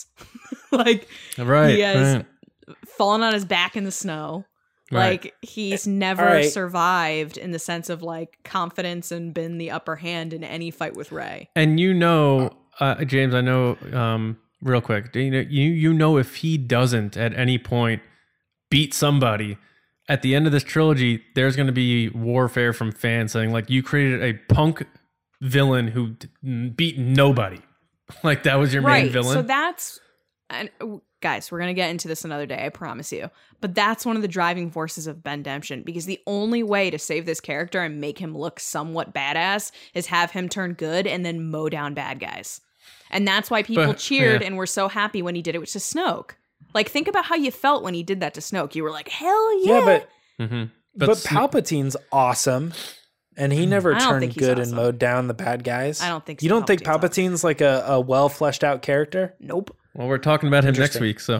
He has fallen on his back in the snow. Right. He's never survived in the sense of confidence and been the upper hand in any fight with Rey. And James, I know real quick, you know if he doesn't at any point beat somebody at the end of this trilogy, there's going to be warfare from fans saying you created a punk villain who beat nobody. That was your main villain. So that's, and guys, we're going to get into this another day, I promise you. But that's one of the driving forces of Bendemption, because the only way to save this character and make him look somewhat badass is have him turn good and then mow down bad guys. And that's why people cheered and were so happy when he did it with Snoke. Like, think about how you felt when he did that to Snoke. You were like, hell yeah. Yeah, Mm-hmm. but Palpatine's awesome. And he never I don't turned think he's good awesome. and mowed down the bad guys. I don't think so. You don't think Palpatine's Palpatine's like a well fleshed out character? Nope. Well, we're talking about him next week, so.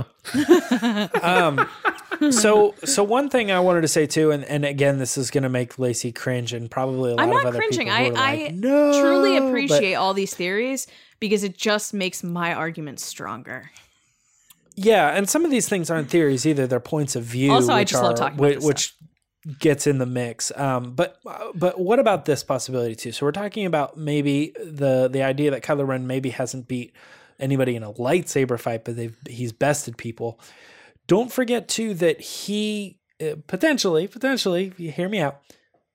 So one thing I wanted to say too, and again, this is going to make Lacey cringe, and probably a lot I'm of not other cringing. people who are I like, no, truly but- appreciate all these theories because it just makes my argument stronger. Yeah, and some of these things aren't theories either; they're points of view. Also, I which just love are- talking about this which gets in the mix. But what about this possibility too? So we're talking about maybe the idea that Kylo Ren maybe hasn't beat anybody in a lightsaber fight, but he's bested people. Don't forget too that he potentially, you hear me out,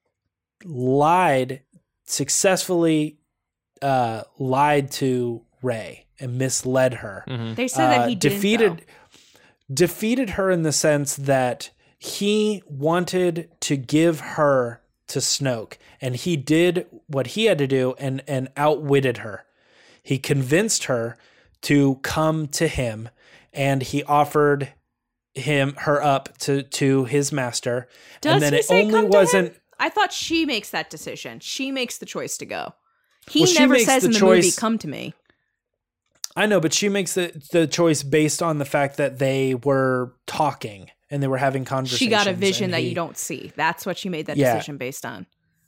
successfully lied to Rey and misled her. They said that he didn't, defeated her in the sense that he wanted to give her to Snoke, and he did what he had to do and outwitted her. He convinced her to come to him, and he offered her up to his master. Does and then he it say only come to wasn't him? I thought she makes that decision. She makes the choice to go. He Well, she never makes says the in the movie, choice- come to me. I know, but she makes the choice based on the fact that they were talking and they were having conversations. She got a vision and that you don't see. That's what she made that Yeah. decision based on.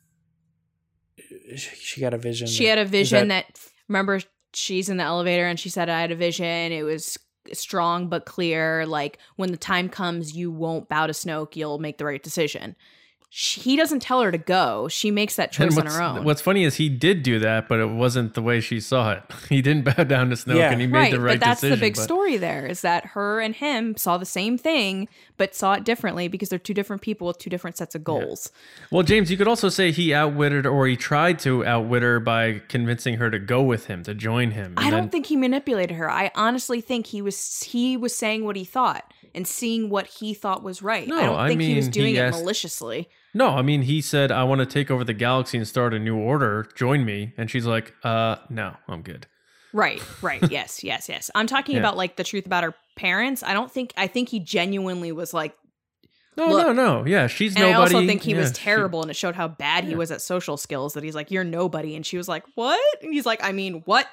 She got a vision. She had a is vision that remember, she's in the elevator and she said, I had a vision. It was strong but clear. Like, when the time comes, you won't bow to Snoke. You'll make the right decision. He doesn't tell her to go. She makes that choice on her own. What's funny is he did do that, but it wasn't the way she saw it. He didn't bow down to Snoke, Yeah. and he made the right but that's decision. the big story there, is that her and him saw the same thing, but saw it differently because they're two different people with two different sets of goals. Well, James, you could also say he outwitted, or he tried to outwit her by convincing her to go with him, to join him. I don't think he manipulated her. I honestly think he was saying what he thought and seeing what he thought was right. No, I don't think he was he doing it asked- maliciously. No, I mean, he said, I want to take over the galaxy and start a new order. Join me. And she's like, no, I'm good. Right. Yes. I'm talking Yeah. about like the truth about her parents. I think he genuinely was like, No, Look, no. Yeah, she's and nobody. I also think he was Yeah, terrible, and it showed how bad he was at social skills, that he's like, you're nobody. And she was like, what? And he's like, I mean, what?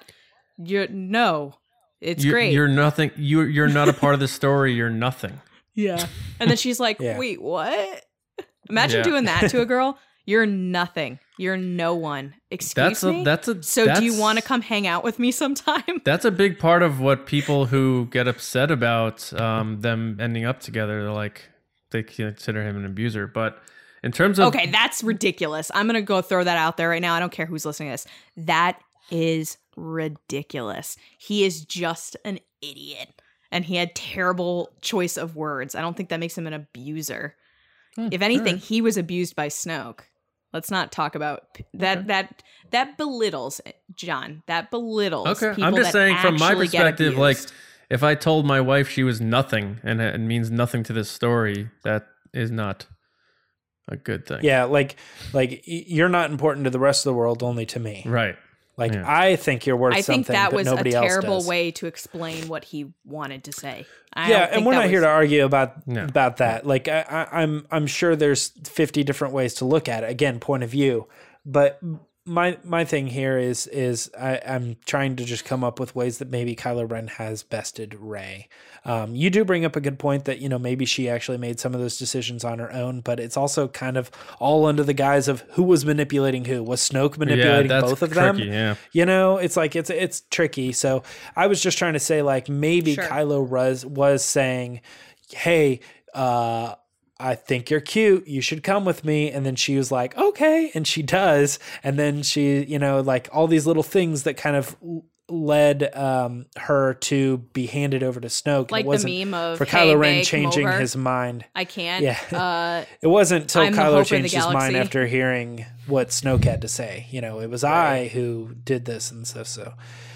It's great. You're nothing. You're not a part of the story. You're nothing. Yeah. And then she's like, Yeah. wait, what? Imagine Yeah. doing that to a girl. You're nothing. You're no one. Excuse me? So do you want to come hang out with me sometime? That's a big part of what people who get upset about them ending up together. They're like, they consider him an abuser. But in terms of Okay, that's ridiculous. I'm going to go throw that out there right now. I don't care who's listening to this. That is ridiculous. He is just an idiot. And he had terrible choice of words. I don't think that makes him an abuser. If anything, he was abused by Snoke. Let's not talk about that. That belittles John. That belittles. Okay, people I'm just that saying from my actually get perspective, like abused. if I told my wife she was nothing and it means nothing to this story, that is not a good thing. Yeah, like you're not important to the rest of the world, only to me. Right. Like Yeah. I think you're worth I something, think that but was a nobody else terrible does. way to explain what he wanted to say. I Yeah, don't think and we're that not here was- to argue about No. that. Like I'm sure there's 50 different ways to look at it. Again, point of view. But my thing here is I'm trying to just come up with ways that maybe Kylo Ren has bested Rey. You do bring up a good point that, maybe she actually made some of those decisions on her own, but it's also kind of all under the guise of who was manipulating who. Was Snoke manipulating that's both of tricky, them? yeah. It's like it's tricky. So I was just trying to say, like, maybe Sure. Kylo was saying, hey, I think you're cute. You should come with me. And then she was like, okay. And she does. And then she, like all these little things that kind of led her to be handed over to Snoke. And Like it wasn't the meme of, for "Hey, Kylo Ren babe, come changing over." his mind. I can't. Yeah. It wasn't until I'm the hope Kylo of the changed his mind galaxy. after hearing what Snoke had to say. It was I who did this and stuff. So,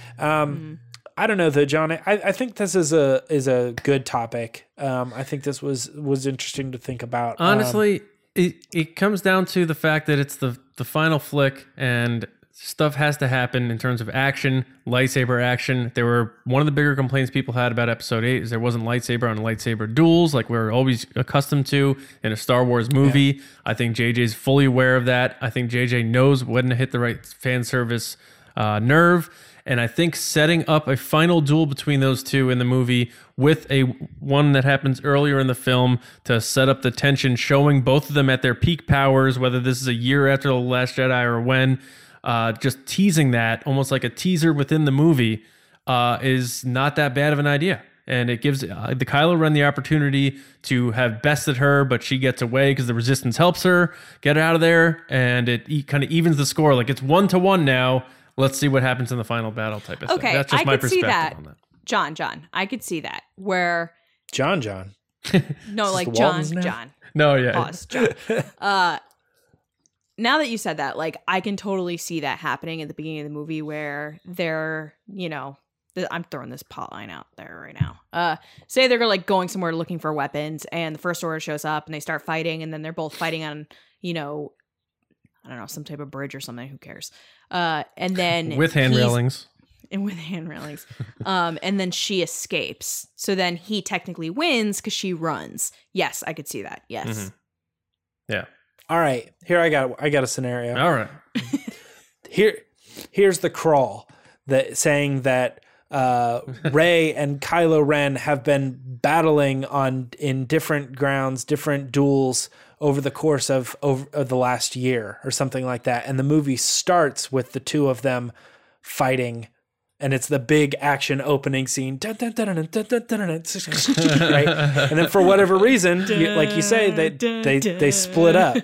I don't know though, John. I think this is a good topic. I think this was interesting to think about. Honestly, it comes down to the fact that it's the final flick, and stuff has to happen in terms of action, lightsaber action. There were one of the bigger complaints people had about episode 8 is there wasn't lightsaber on lightsaber duels like we're always accustomed to in a Star Wars movie. Yeah. I think JJ's fully aware of that. I think JJ knows when to hit the right fan service nerve. And I think setting up a final duel between those two in the movie with a one that happens earlier in the film to set up the tension, showing both of them at their peak powers, whether this is a year after The Last Jedi or when, just teasing that almost like a teaser within the movie is not that bad of an idea. And it gives the Kylo Ren the opportunity to have bested her, but she gets away because the Resistance helps her get out of there, and it kind of evens the score. Like it's 1-1 now. Let's see what happens in the final battle type of thing. That's just my perspective on that. John, I could see that. Where John. No, like John. No, yeah. Pause, John. Now that you said that, like I can totally see that happening at the beginning of the movie where they're, I'm throwing this plot line out there right now. Say they're like going somewhere looking for weapons, and the First Order shows up, and they start fighting, and then they're both fighting on, I don't know, some type of bridge or something. Who cares? And then with hand railings. And then she escapes. So then he technically wins because she runs. Yes, I could see that. Yes. Mm-hmm. Yeah. All right. Here I got a scenario. All right. Here's the crawl that saying that Rey and Kylo Ren have been battling in different grounds, different duels over the course of the last year or something like that. And the movie starts with the two of them fighting, and it's the big action opening scene. Right? And then for whatever reason, like you say, they split up,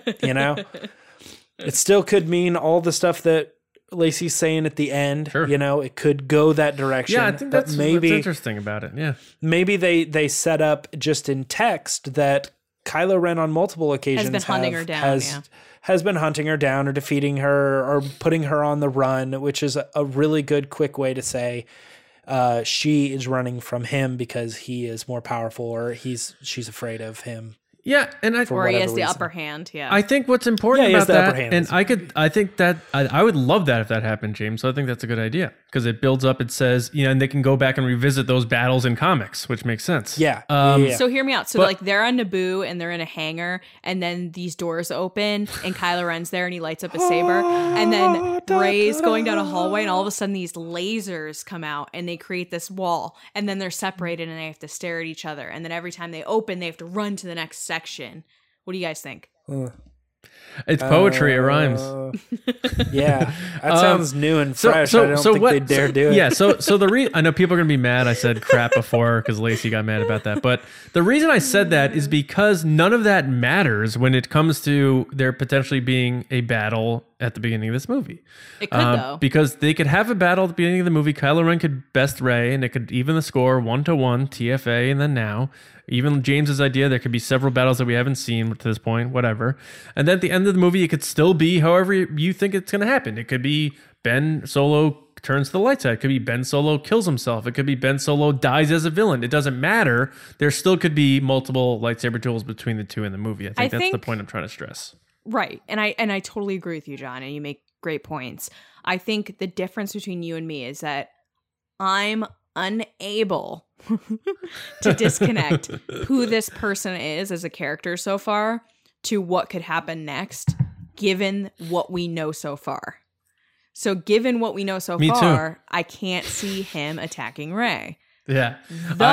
It still could mean all the stuff that Lacey's saying at the end. Sure. It could go that direction. Yeah, I think that's what's interesting about it. Yeah. Maybe they set up just in text that Kylo Ren on multiple occasions has been hunting her down. Has been hunting her down or defeating her or putting her on the run, which is a really good, quick way to say she is running from him because he is more powerful or she's afraid of him. Yeah, and or he has the upper hand. Yeah, I think what's important about that, and I would love that if that happened, James. So I think that's a good idea because it builds up. It says, and they can go back and revisit those battles in comics, which makes sense. Yeah. So hear me out. So like they're on Naboo and they're in a hangar, and then these doors open, and Kylo Ren's there, and he lights up a saber, and then Rey's going down a hallway, and all of a sudden these lasers come out, and they create this wall, and then they're separated, and they have to stare at each other, and then every time they open, they have to run to the next section. What do you guys think? It's poetry. It rhymes. Yeah, that sounds new and fresh. I don't think they dare do it. Yeah. So I know people are gonna be mad. I said crap before because Lacey got mad about that. But the reason I said that is because none of that matters when it comes to there potentially being a battle at the beginning of this movie. It could though, because they could have a battle at the beginning of the movie. Kylo Ren could best Rey, and it could even the score 1-1 TFA, and then now. Even James's idea, there could be several battles that we haven't seen to this point, whatever. And then at the end of the movie, it could still be however you think it's going to happen. It could be Ben Solo turns to the light side. It could be Ben Solo kills himself. It could be Ben Solo dies as a villain. It doesn't matter. There still could be multiple lightsaber duels between the two in the movie. I think that's the point I'm trying to stress. Right. And I totally agree with you, John, and you make great points. I think the difference between you and me is that I'm unable to disconnect who this person is as a character so far to what could happen next, given what we know so far. So given what we know so far, I can't see him attacking Rey. Yeah. Though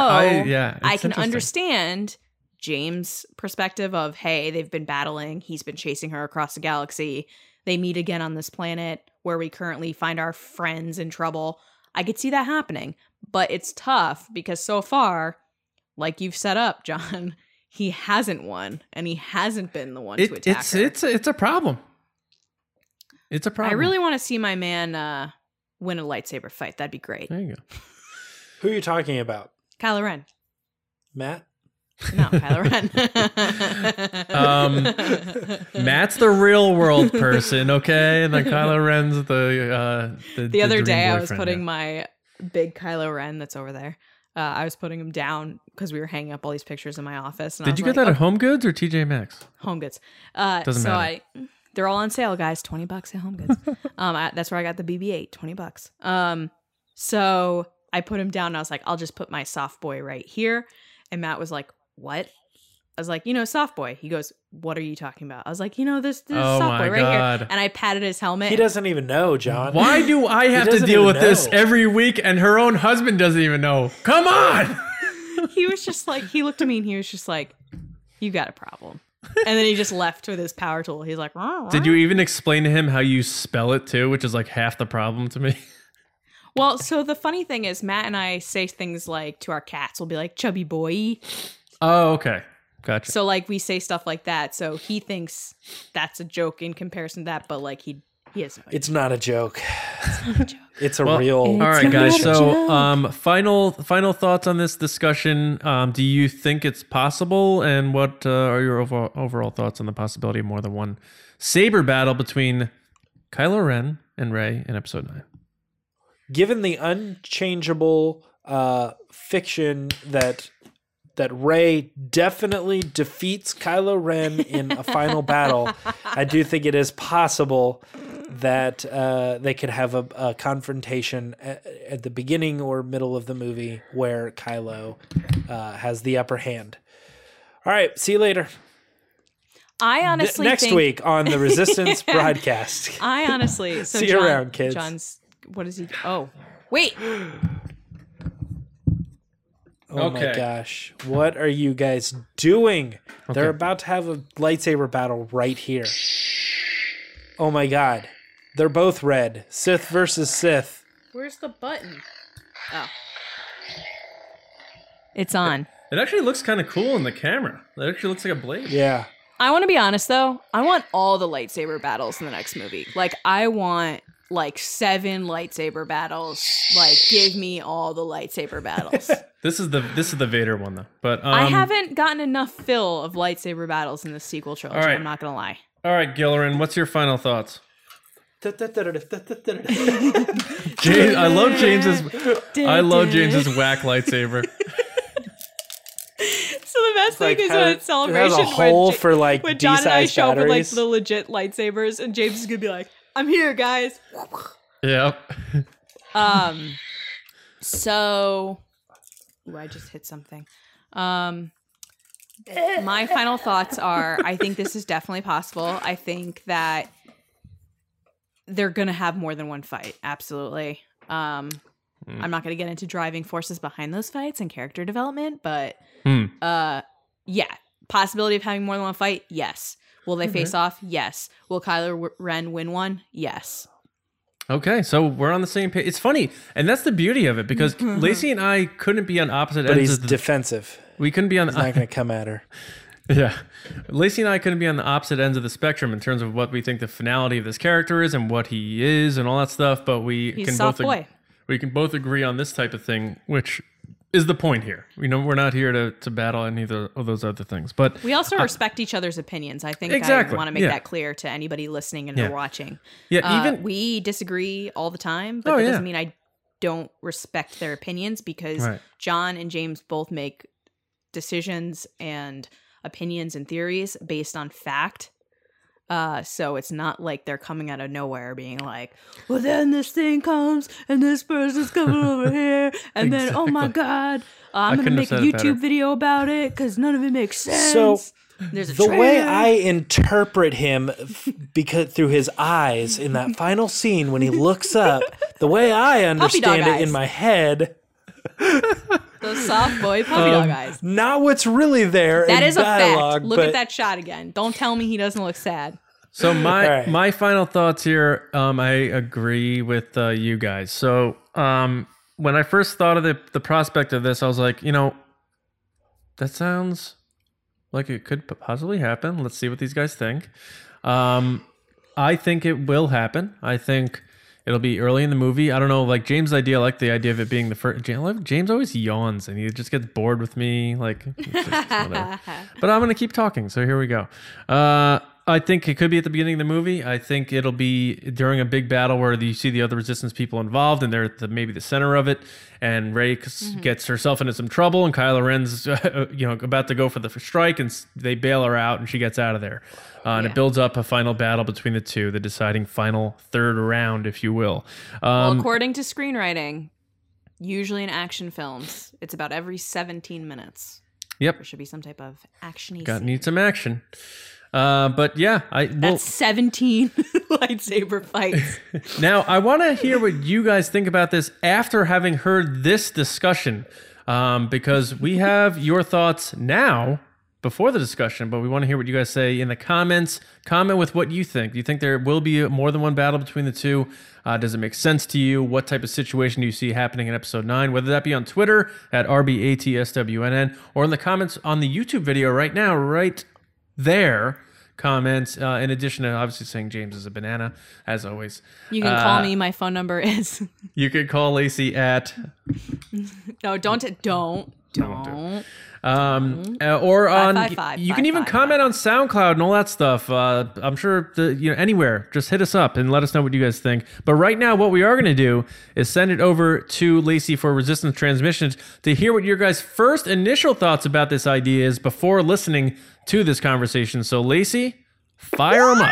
I can understand James' perspective of, hey, they've been battling. He's been chasing her across the galaxy. They meet again on this planet where we currently find our friends in trouble. I could see that happening, but it's tough because so far, like you've set up, John, he hasn't won and he hasn't been the one to attack her. It's a problem. It's a problem. I really want to see my man win a lightsaber fight. That'd be great. There you go. Who are you talking about? Kylo Ren. Matt? No, Kylo Ren. Matt's the real world person, okay? And then Kylo Ren's the other day I was boyfriend, putting my big Kylo Ren that's over there. I was putting him down because we were hanging up all these pictures in my office. And Did you get that at Home Goods or TJ Maxx? Home Goods. Doesn't matter. They're all on sale, guys. $20 at HomeGoods. That's where I got the BB-8. $20. So I put him down. And I was like, I'll just put my soft boy right here. And Matt was like, "What?" I was like, soft boy. He goes, "What are you talking about?" I was like, this Oh soft my boy right God. here. And I patted his helmet. He doesn't even know, John. Why do I have to doesn't deal even with this know. every week and her own husband doesn't even know? Come on! He was just like, he looked at me and he was just like, "You got a problem." And then he just left with his power tool. He's like, Did you even explain to him how you spell it too, which is like half the problem to me? Well, so the funny thing is, Matt and I say things like to our cats, we'll be like, "Chubby boy." Oh, okay. Gotcha. So like we say stuff like that. So he thinks that's a joke in comparison to that, but like he has no idea. It's not a joke. It's a Well, real. all right, guys. not a So, final thoughts on this discussion. Do you think it's possible, and what are your overall thoughts on the possibility of more than one saber battle between Kylo Ren and Rey in Episode 9? Given the unchangeable fiction that Rey definitely defeats Kylo Ren in a final battle, I do think it is possible that they could have a confrontation at the beginning or middle of the movie where Kylo has the upper hand. All right, see you later. I honestly Next think, week on the Resistance broadcast. I honestly so See you around, kids. John's what is he? Oh, wait. Oh my Okay. gosh. What are you guys doing? They're about to have a lightsaber battle right here. Oh my god. They're both red. Sith versus Sith. Where's the button? Oh, it's on. It actually looks kind of cool in the camera. It actually looks like a blade. Yeah. I want to be honest though. I want all the lightsaber battles in the next movie. Like I want like 7 lightsaber battles. Like give me all the lightsaber battles. This is the Vader one though. But I haven't gotten enough fill of lightsaber battles in the sequel trilogy. All right. I'm not gonna lie. All right, Gillerin, what's your final thoughts? James, I love James's whack lightsaber. So the best thing like is has- at it Celebration has a hole when, for, like, when John and I D-size show up with like batteries. the legit lightsabers, and James is gonna be like, "I'm here, guys." Yep. So, ooh, I just hit something. My final thoughts are: I think this is definitely possible. I think that they're gonna have more than one fight. Absolutely. I'm not gonna get into driving forces behind those fights and character development, but yeah, possibility of having more than one fight. Yes. Will they face off? Yes. Will Kylo Ren win one? Yes. Okay, so we're on the same page. It's funny, and that's the beauty of it, because Lacey and I couldn't be on opposite But ends he's of the defensive. we couldn't be on He's not going to come at her. Yeah. Lacey and I couldn't be on the opposite ends of the spectrum in terms of what we think the finality of this character is and what he is and all that stuff, but we He's can a soft both boy. we can both agree on this type of thing, which is the point here. We're not here to battle any of those other things. But We also respect each other's opinions. I think Exactly, I want to make yeah. that clear to anybody listening and Yeah. or watching. yeah, even We disagree all the time, but Oh, that yeah. doesn't mean I don't respect their opinions, because Right. John and James both make decisions and opinions and theories based on fact. So it's not like they're coming out of nowhere being like, well, then this thing comes and this person's coming over here. And then, oh my Exactly. God, I'm going to couldn't make a have said it better. YouTube video about it because none of it makes sense. So, There's a the way trailer. I interpret him, because through his eyes in that final scene when he looks up, the way I understand it eyes. in my head, Those soft boy puppy dog eyes. not what's really there That in is a dialogue. fact. Look but at that shot again. Don't tell me he doesn't look sad. So my All right. my final thoughts here, I agree with you guys. So when I first thought of the prospect of this, I was like, that sounds like it could possibly happen. Let's see what these guys think. I think it will happen. I think it'll be early in the movie. I don't know, like James' idea, I like the idea of it being the first. James always yawns and he just gets bored with me. Like, it's just whatever. But I'm going to keep talking. So here we go. I think it could be at the beginning of the movie. I think it'll be during a big battle where you see the other Resistance people involved, and they're at maybe the center of it. And Rey gets herself into some trouble, and Kylo Ren's about to go for the strike, and they bail her out, and she gets out of there. And it builds up a final battle between the two, the deciding final third round, if you will. Well, according to screenwriting, usually in action films, it's about every 17 minutes. Yep. There should be some type of action-y Need some action. But yeah, that's 17 lightsaber fights. Now, I want to hear what you guys think about this after having heard this discussion, because we have your thoughts now before the discussion, but we want to hear what you guys say in the comments. Comment with what you think. Do you think there will be more than one battle between the two? Does it make sense to you? What type of situation do you see happening in episode 9? Whether that be on Twitter at RBATSWNN or in the comments on the YouTube video right now, right there. Comments, in addition to obviously saying James is a banana, as always. You can call me. My phone number is... You could call Lacey at... No, don't. Or on... 555, you can even comment on SoundCloud and all that stuff. I'm sure, anywhere. Just hit us up and let us know what you guys think. But right now, what we are going to do is send it over to Lacey for Resistance Transmissions to hear what your guys' first initial thoughts about this idea is before listening to this conversation. So, Lacey, fire them up.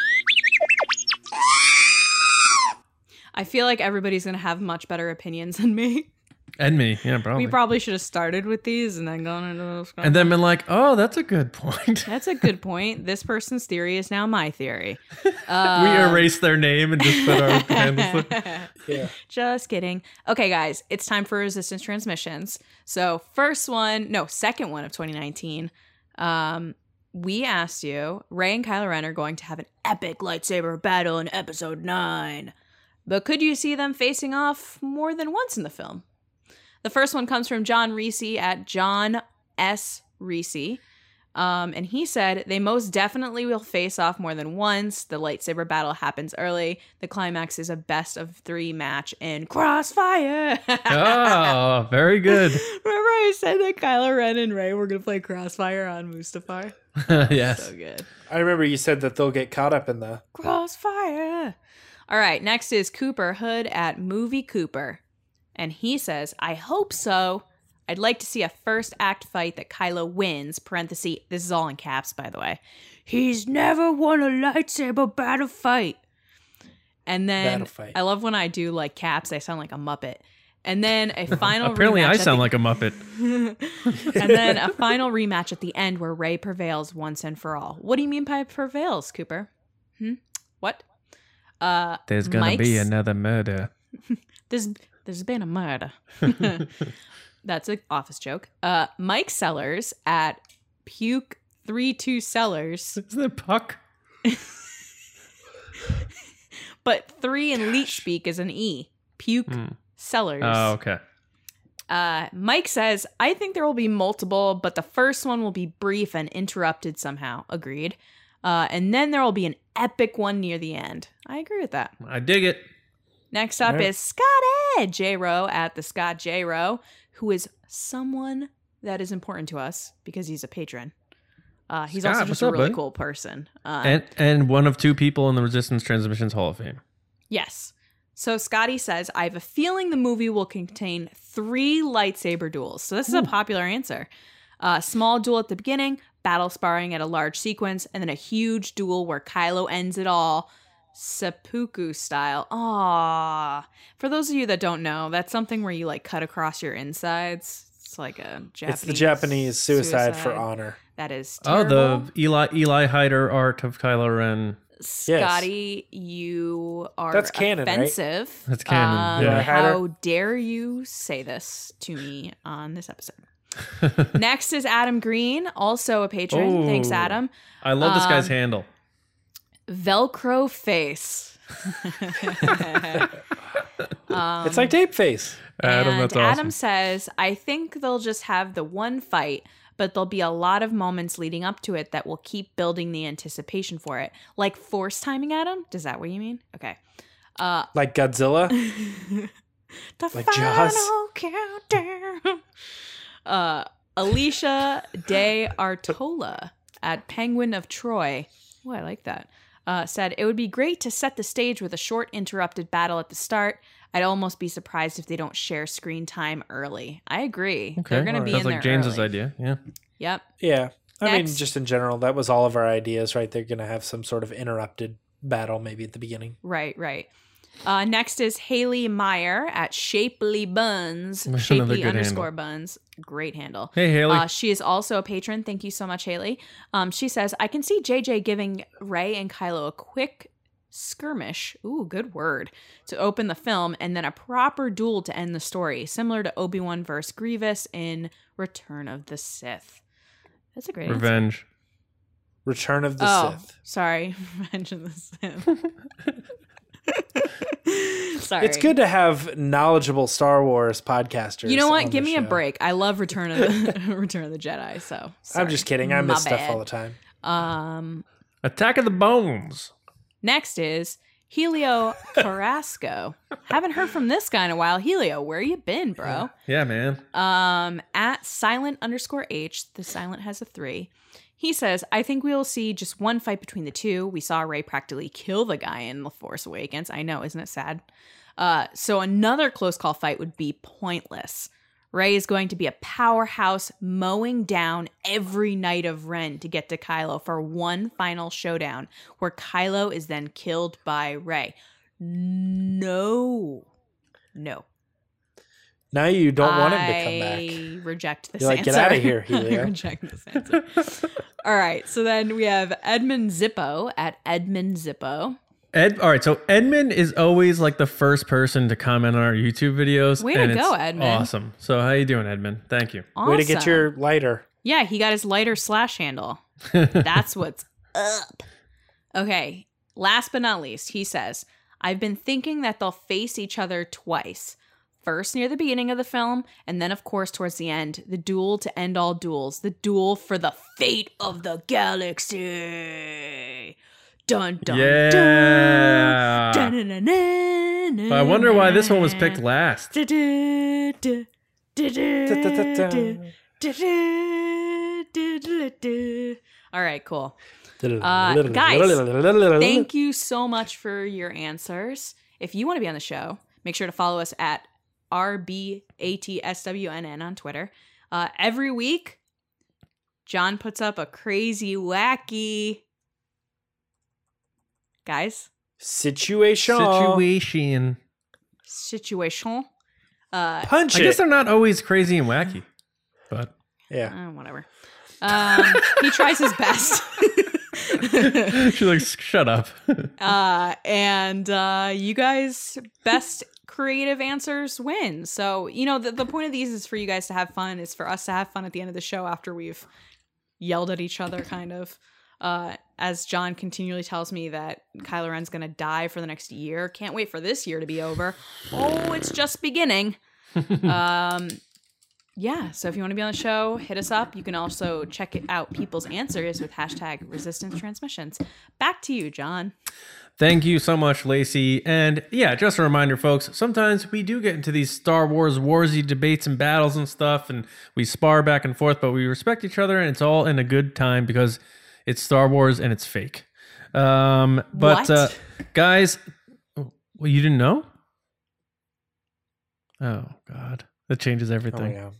I feel like everybody's going to have much better opinions than me. And me, yeah, probably. We probably should have started with these and then gone into those. And then been like, oh, that's a good point. That's a good point. This person's theory is now my theory. We erased their name and just put our handles. Yeah. Just kidding. Okay, guys, it's time for Resistance Transmissions. So second one of 2019. We asked you, Rey and Kylo Ren are going to have an epic lightsaber battle in episode 9. But could you see them facing off more than once in the film? The first one comes from John Reese at John S. Reese. And he said, they most definitely will face off more than once. The lightsaber battle happens early. The climax is a best of 3 match in Crossfire. Oh, very good. Remember I said that Kylo Ren and Rey were going to play Crossfire on Mustafar? Yes. So good. I remember you said that they'll get caught up in the... Crossfire. All right, next is Cooper Hood at Movie Cooper. And he says, I hope so. I'd like to see a first act fight that Kylo wins, parenthesis, this is all in caps, by the way. He's never won a lightsaber battle fight. And then, I love when I do like caps, I sound like a Muppet. And then a final Apparently I rematch sound like a Muppet. And then a final rematch at the end where Rey prevails once and for all. What do you mean by prevails, Cooper? What? There's gonna be another murder. There's been a murder. That's an office joke. Mike Sellers at Puke 32 Sellers. Isn't it Puck? But 3 in Leech speak is an E. Puke Sellers. Oh, okay. Mike says, I think there will be multiple, but the first one will be brief and interrupted somehow. Agreed. And then there will be an epic one near the end. I agree with that. I dig it. Next up is Scott J-Row at the Scott J-Row, who is someone that is important to us because he's a patron. He's Scott, also just a really cool person. And one of 2 people in the Resistance Transmissions Hall of Fame. Yes. So Scotty says, I have a feeling the movie will contain 3 lightsaber duels. So this is a popular answer. Small duel at the beginning, battle sparring at a large sequence, and then a huge duel where Kylo ends it all. Seppuku style. Aww. For those of you that don't know, that's something where you like cut across your insides. It's like a Japanese... It's the Japanese suicide for honor. That is terrible. Oh, the Eli Hyder art of Kylo Ren. Scotty, you are That's canon, offensive. Right? That's canon. Yeah. How dare you say this to me on this episode? Next is Adam Green, also a patron. Oh, Thanks, Adam. I love this guy's handle. Velcro face. It's like tape face. Adam, that's awesome. Adam says, I think they'll just have the one fight, but there'll be a lot of moments leading up to it that will keep building the anticipation for it. Like force timing, Adam? Is that what you mean? Okay. Like Godzilla? The like final countdown. Alicia De Artola at Penguin of Troy. Oh, I like that. Said, it would be great to set the stage with a short interrupted battle at the start. I'd almost be surprised if they don't share screen time early. I agree. Okay. They're going to be Sounds in like there James's early. idea. Yeah. Yep. Yeah. I mean, Next. just in general, that was all of our ideas, right? They're going to have some sort of interrupted battle maybe at the beginning. Right. Next is Haley Meyer at Shapely Buns. Another Shapely good _ handle. Buns. Great handle. Hey, Haley. She is also a patron. Thank you so much, Haley. She says, I can see JJ giving Rey and Kylo a quick skirmish. Ooh, good word. To open the film and then a proper duel to end the story, similar to Obi-Wan versus Grievous in Return of the Sith. That's a great answer. Revenge. Return of the Sith. Sorry. Revenge of the Sith. Sorry. It's good to have knowledgeable Star Wars podcasters. You know on what? the Give me a show. break. I love Return of the Return of the Jedi. So sorry. I'm just kidding. I My miss stuff bad. all the time. Attack of the Bones. Next is Helio Carrasco. Haven't heard from this guy in a while. Helio, where you been, bro? Yeah, man. At silent_H, the silent has a 3. He says, I think we will see just one fight between the two. We saw Rey practically kill the guy in The Force Awakens. I know, isn't it sad? So another close call fight would be pointless. Rey is going to be a powerhouse mowing down every Knight of Ren to get to Kylo for one final showdown where Kylo is then killed by Rey. No. Now you don't want him to come back. I reject this You're like, answer. get out of here, I Helio. reject this answer. All right. So then we have Edmund Zippo at Edmund Zippo. All right, so Edmund is always like the first person to comment on our YouTube videos. Way to and go, it's Edmund. Awesome. So how you doing, Edmund? Thank you. Awesome. Way to get your lighter. Yeah, he got his lighter slash handle. That's what's up. Okay. Last but not least, he says, I've been thinking that they'll face each other twice. First near the beginning of the film, and then, of course, towards the end. The duel to end all duels. The duel for the fate of the galaxy. Dun, dun, Yeah. dun. Dun, dun, dun, dun, I wonder why this one was picked last. dun, dun, dun, dun, dun, dun, dun, dun. All right, cool. Guys, thank you so much for your answers. If you want to be on the show, make sure to follow us at RBATSWNN on Twitter. Every week, John puts up a crazy, wacky, guys, Situation. situation. Punch I it. guess they're not always crazy and wacky, but Yeah. Whatever. He tries his best. she's like, shut up. And you guys best creative answers win. So, the point of these is for you guys to have fun. It's for us to have fun at the end of the show after we've yelled at each other, kind of. As John continually tells me that Kylo Ren's going to die for the next year. Can't wait for this year to be over. Oh, it's just beginning. Yeah, so if you want to be on the show, hit us up. You can also check out people's answers with hashtag Resistance Transmissions. Back to you, John. Thank you so much, Lacey. And yeah, just a reminder, folks, sometimes we do get into these Star Wars warsy debates and battles and stuff, and we spar back and forth, but we respect each other, and it's all in a good time because it's Star Wars and it's fake. What? Guys, well, you didn't know? Oh, God. That changes Oh, everything. yeah.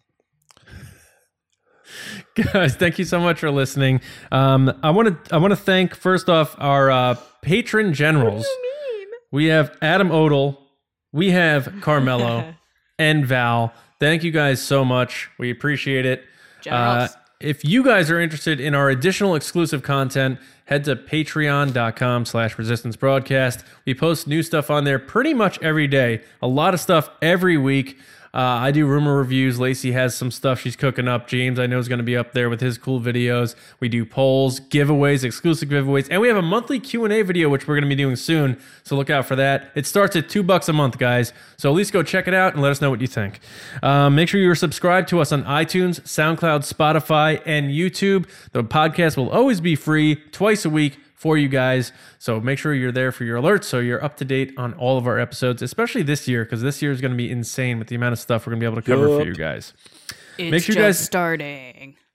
Guys, thank you so much for listening. I want to thank first off our patron generals. We have Adam Odell, we have Carmelo, and Val. Thank you guys so much. We appreciate it. Generals. If you guys are interested in our additional exclusive content, head to patreon.com/resistance broadcast. We post new stuff on there pretty much every day. A lot of stuff every week. I do rumor reviews. Lacey has some stuff she's cooking up. James, I know, is going to be up there with his cool videos. We do polls, giveaways, exclusive giveaways, and we have a monthly Q&A video, which we're going to be doing soon, so look out for that. It starts at $2 a month, guys, so at least go check it out and let us know what you think. Make sure you're subscribed to us on iTunes, SoundCloud, Spotify, and YouTube. The podcast will always be free twice a week for you guys, so make sure you're there for your alerts so you're up to date on all of our episodes, especially this year, because this year is going to be insane with the amount of stuff we're going to be able to cover for you guys. It's make sure just you guys starting.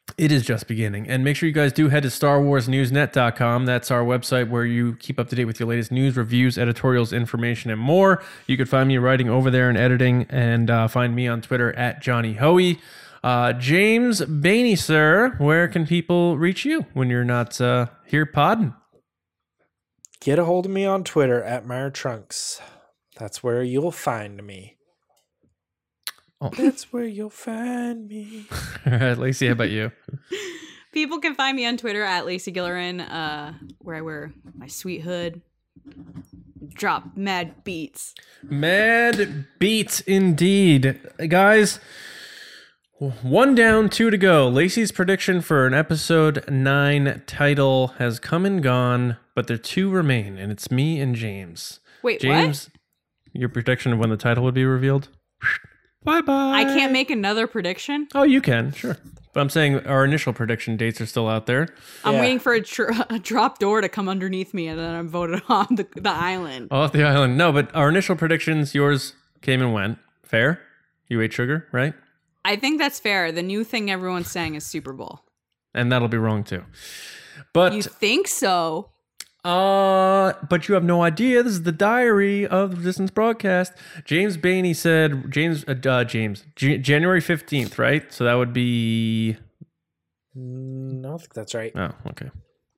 It is just beginning. And make sure you guys do head to StarWarsNewsNet.com. That's our website where you keep up to date with your latest news, reviews, editorials, information, and more. You could find me writing over there and editing, and find me on Twitter at Johnny Hoey. James Bainey, sir, where can people reach you when you're not here podding? Get a hold of me on Twitter at Meyer Trunks. That's where you'll find me. Oh. That's where you'll find me. All right, Lacey, how about you? People can find me on Twitter at Lacey Gillerin, where I wear my sweet hood. Drop mad beats. Mad beats indeed. Guys, 1 down, 2 to go. Lacey's prediction for an episode 9 title has come and gone, but there 2 remain, and it's me and James. Wait, James, your prediction of when the title would be revealed? Bye-bye. I can't make another prediction? Oh, you can, sure. But I'm saying our initial prediction dates are still out there. I'm Yeah. waiting for a drop door to come underneath me, and then I'm voted on the island. Off the island. No, but our initial predictions, yours came and went. Fair? You ate sugar, right? I think that's fair. The new thing everyone's saying is Super Bowl. And that'll be wrong too. But You think so? but you have no idea. This is the diary of the Resistance broadcast. James Bainey said January 15th, right? So that would be I don't think that's right. oh, okay.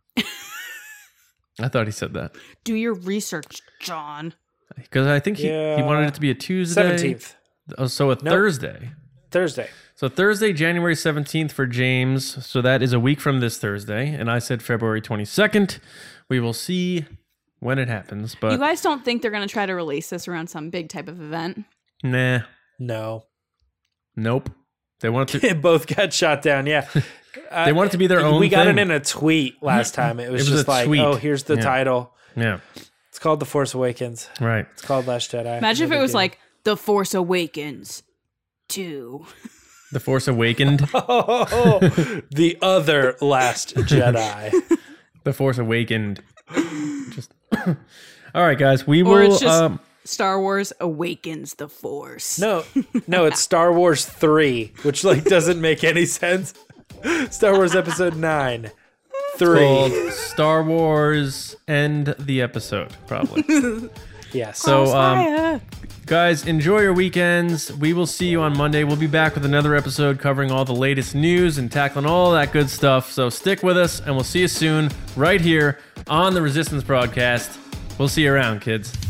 I thought he said that Do your research, John. because I think he wanted it to be a Tuesday. 17th. Oh, so a Thursday. Thursday. So Thursday, January 17th for James. So that is a week from this Thursday. And I said February 22nd. We will see when it happens. But You guys don't think they're going to try to release this around some big type of event? nah, No. nope. They want it to. Both got shot down, yeah. They want it to be their own We got thing. it in a tweet last time. It was, It was just a like, tweet. oh, here's the Yeah. title. Yeah, It's called The Force Awakens. right. It's called Last Jedi. Imagine if No it big was deal. like The Force Awakens 2. The Force Awakened. Oh, the other Last Jedi. The Force Awakened. Just. All right, guys. We Or will. it's just Star Wars Awakens the Force. No, it's Star Wars 3, which like doesn't make any sense. Star Wars Episode 9. 3. called Star Wars End the Episode, probably. Yes. So, guys, enjoy your weekends. We will see you on Monday. We'll be back with another episode covering all the latest news and tackling all that good stuff. So stick with us, and we'll see you soon right here on the Resistance broadcast. We'll see you around, kids.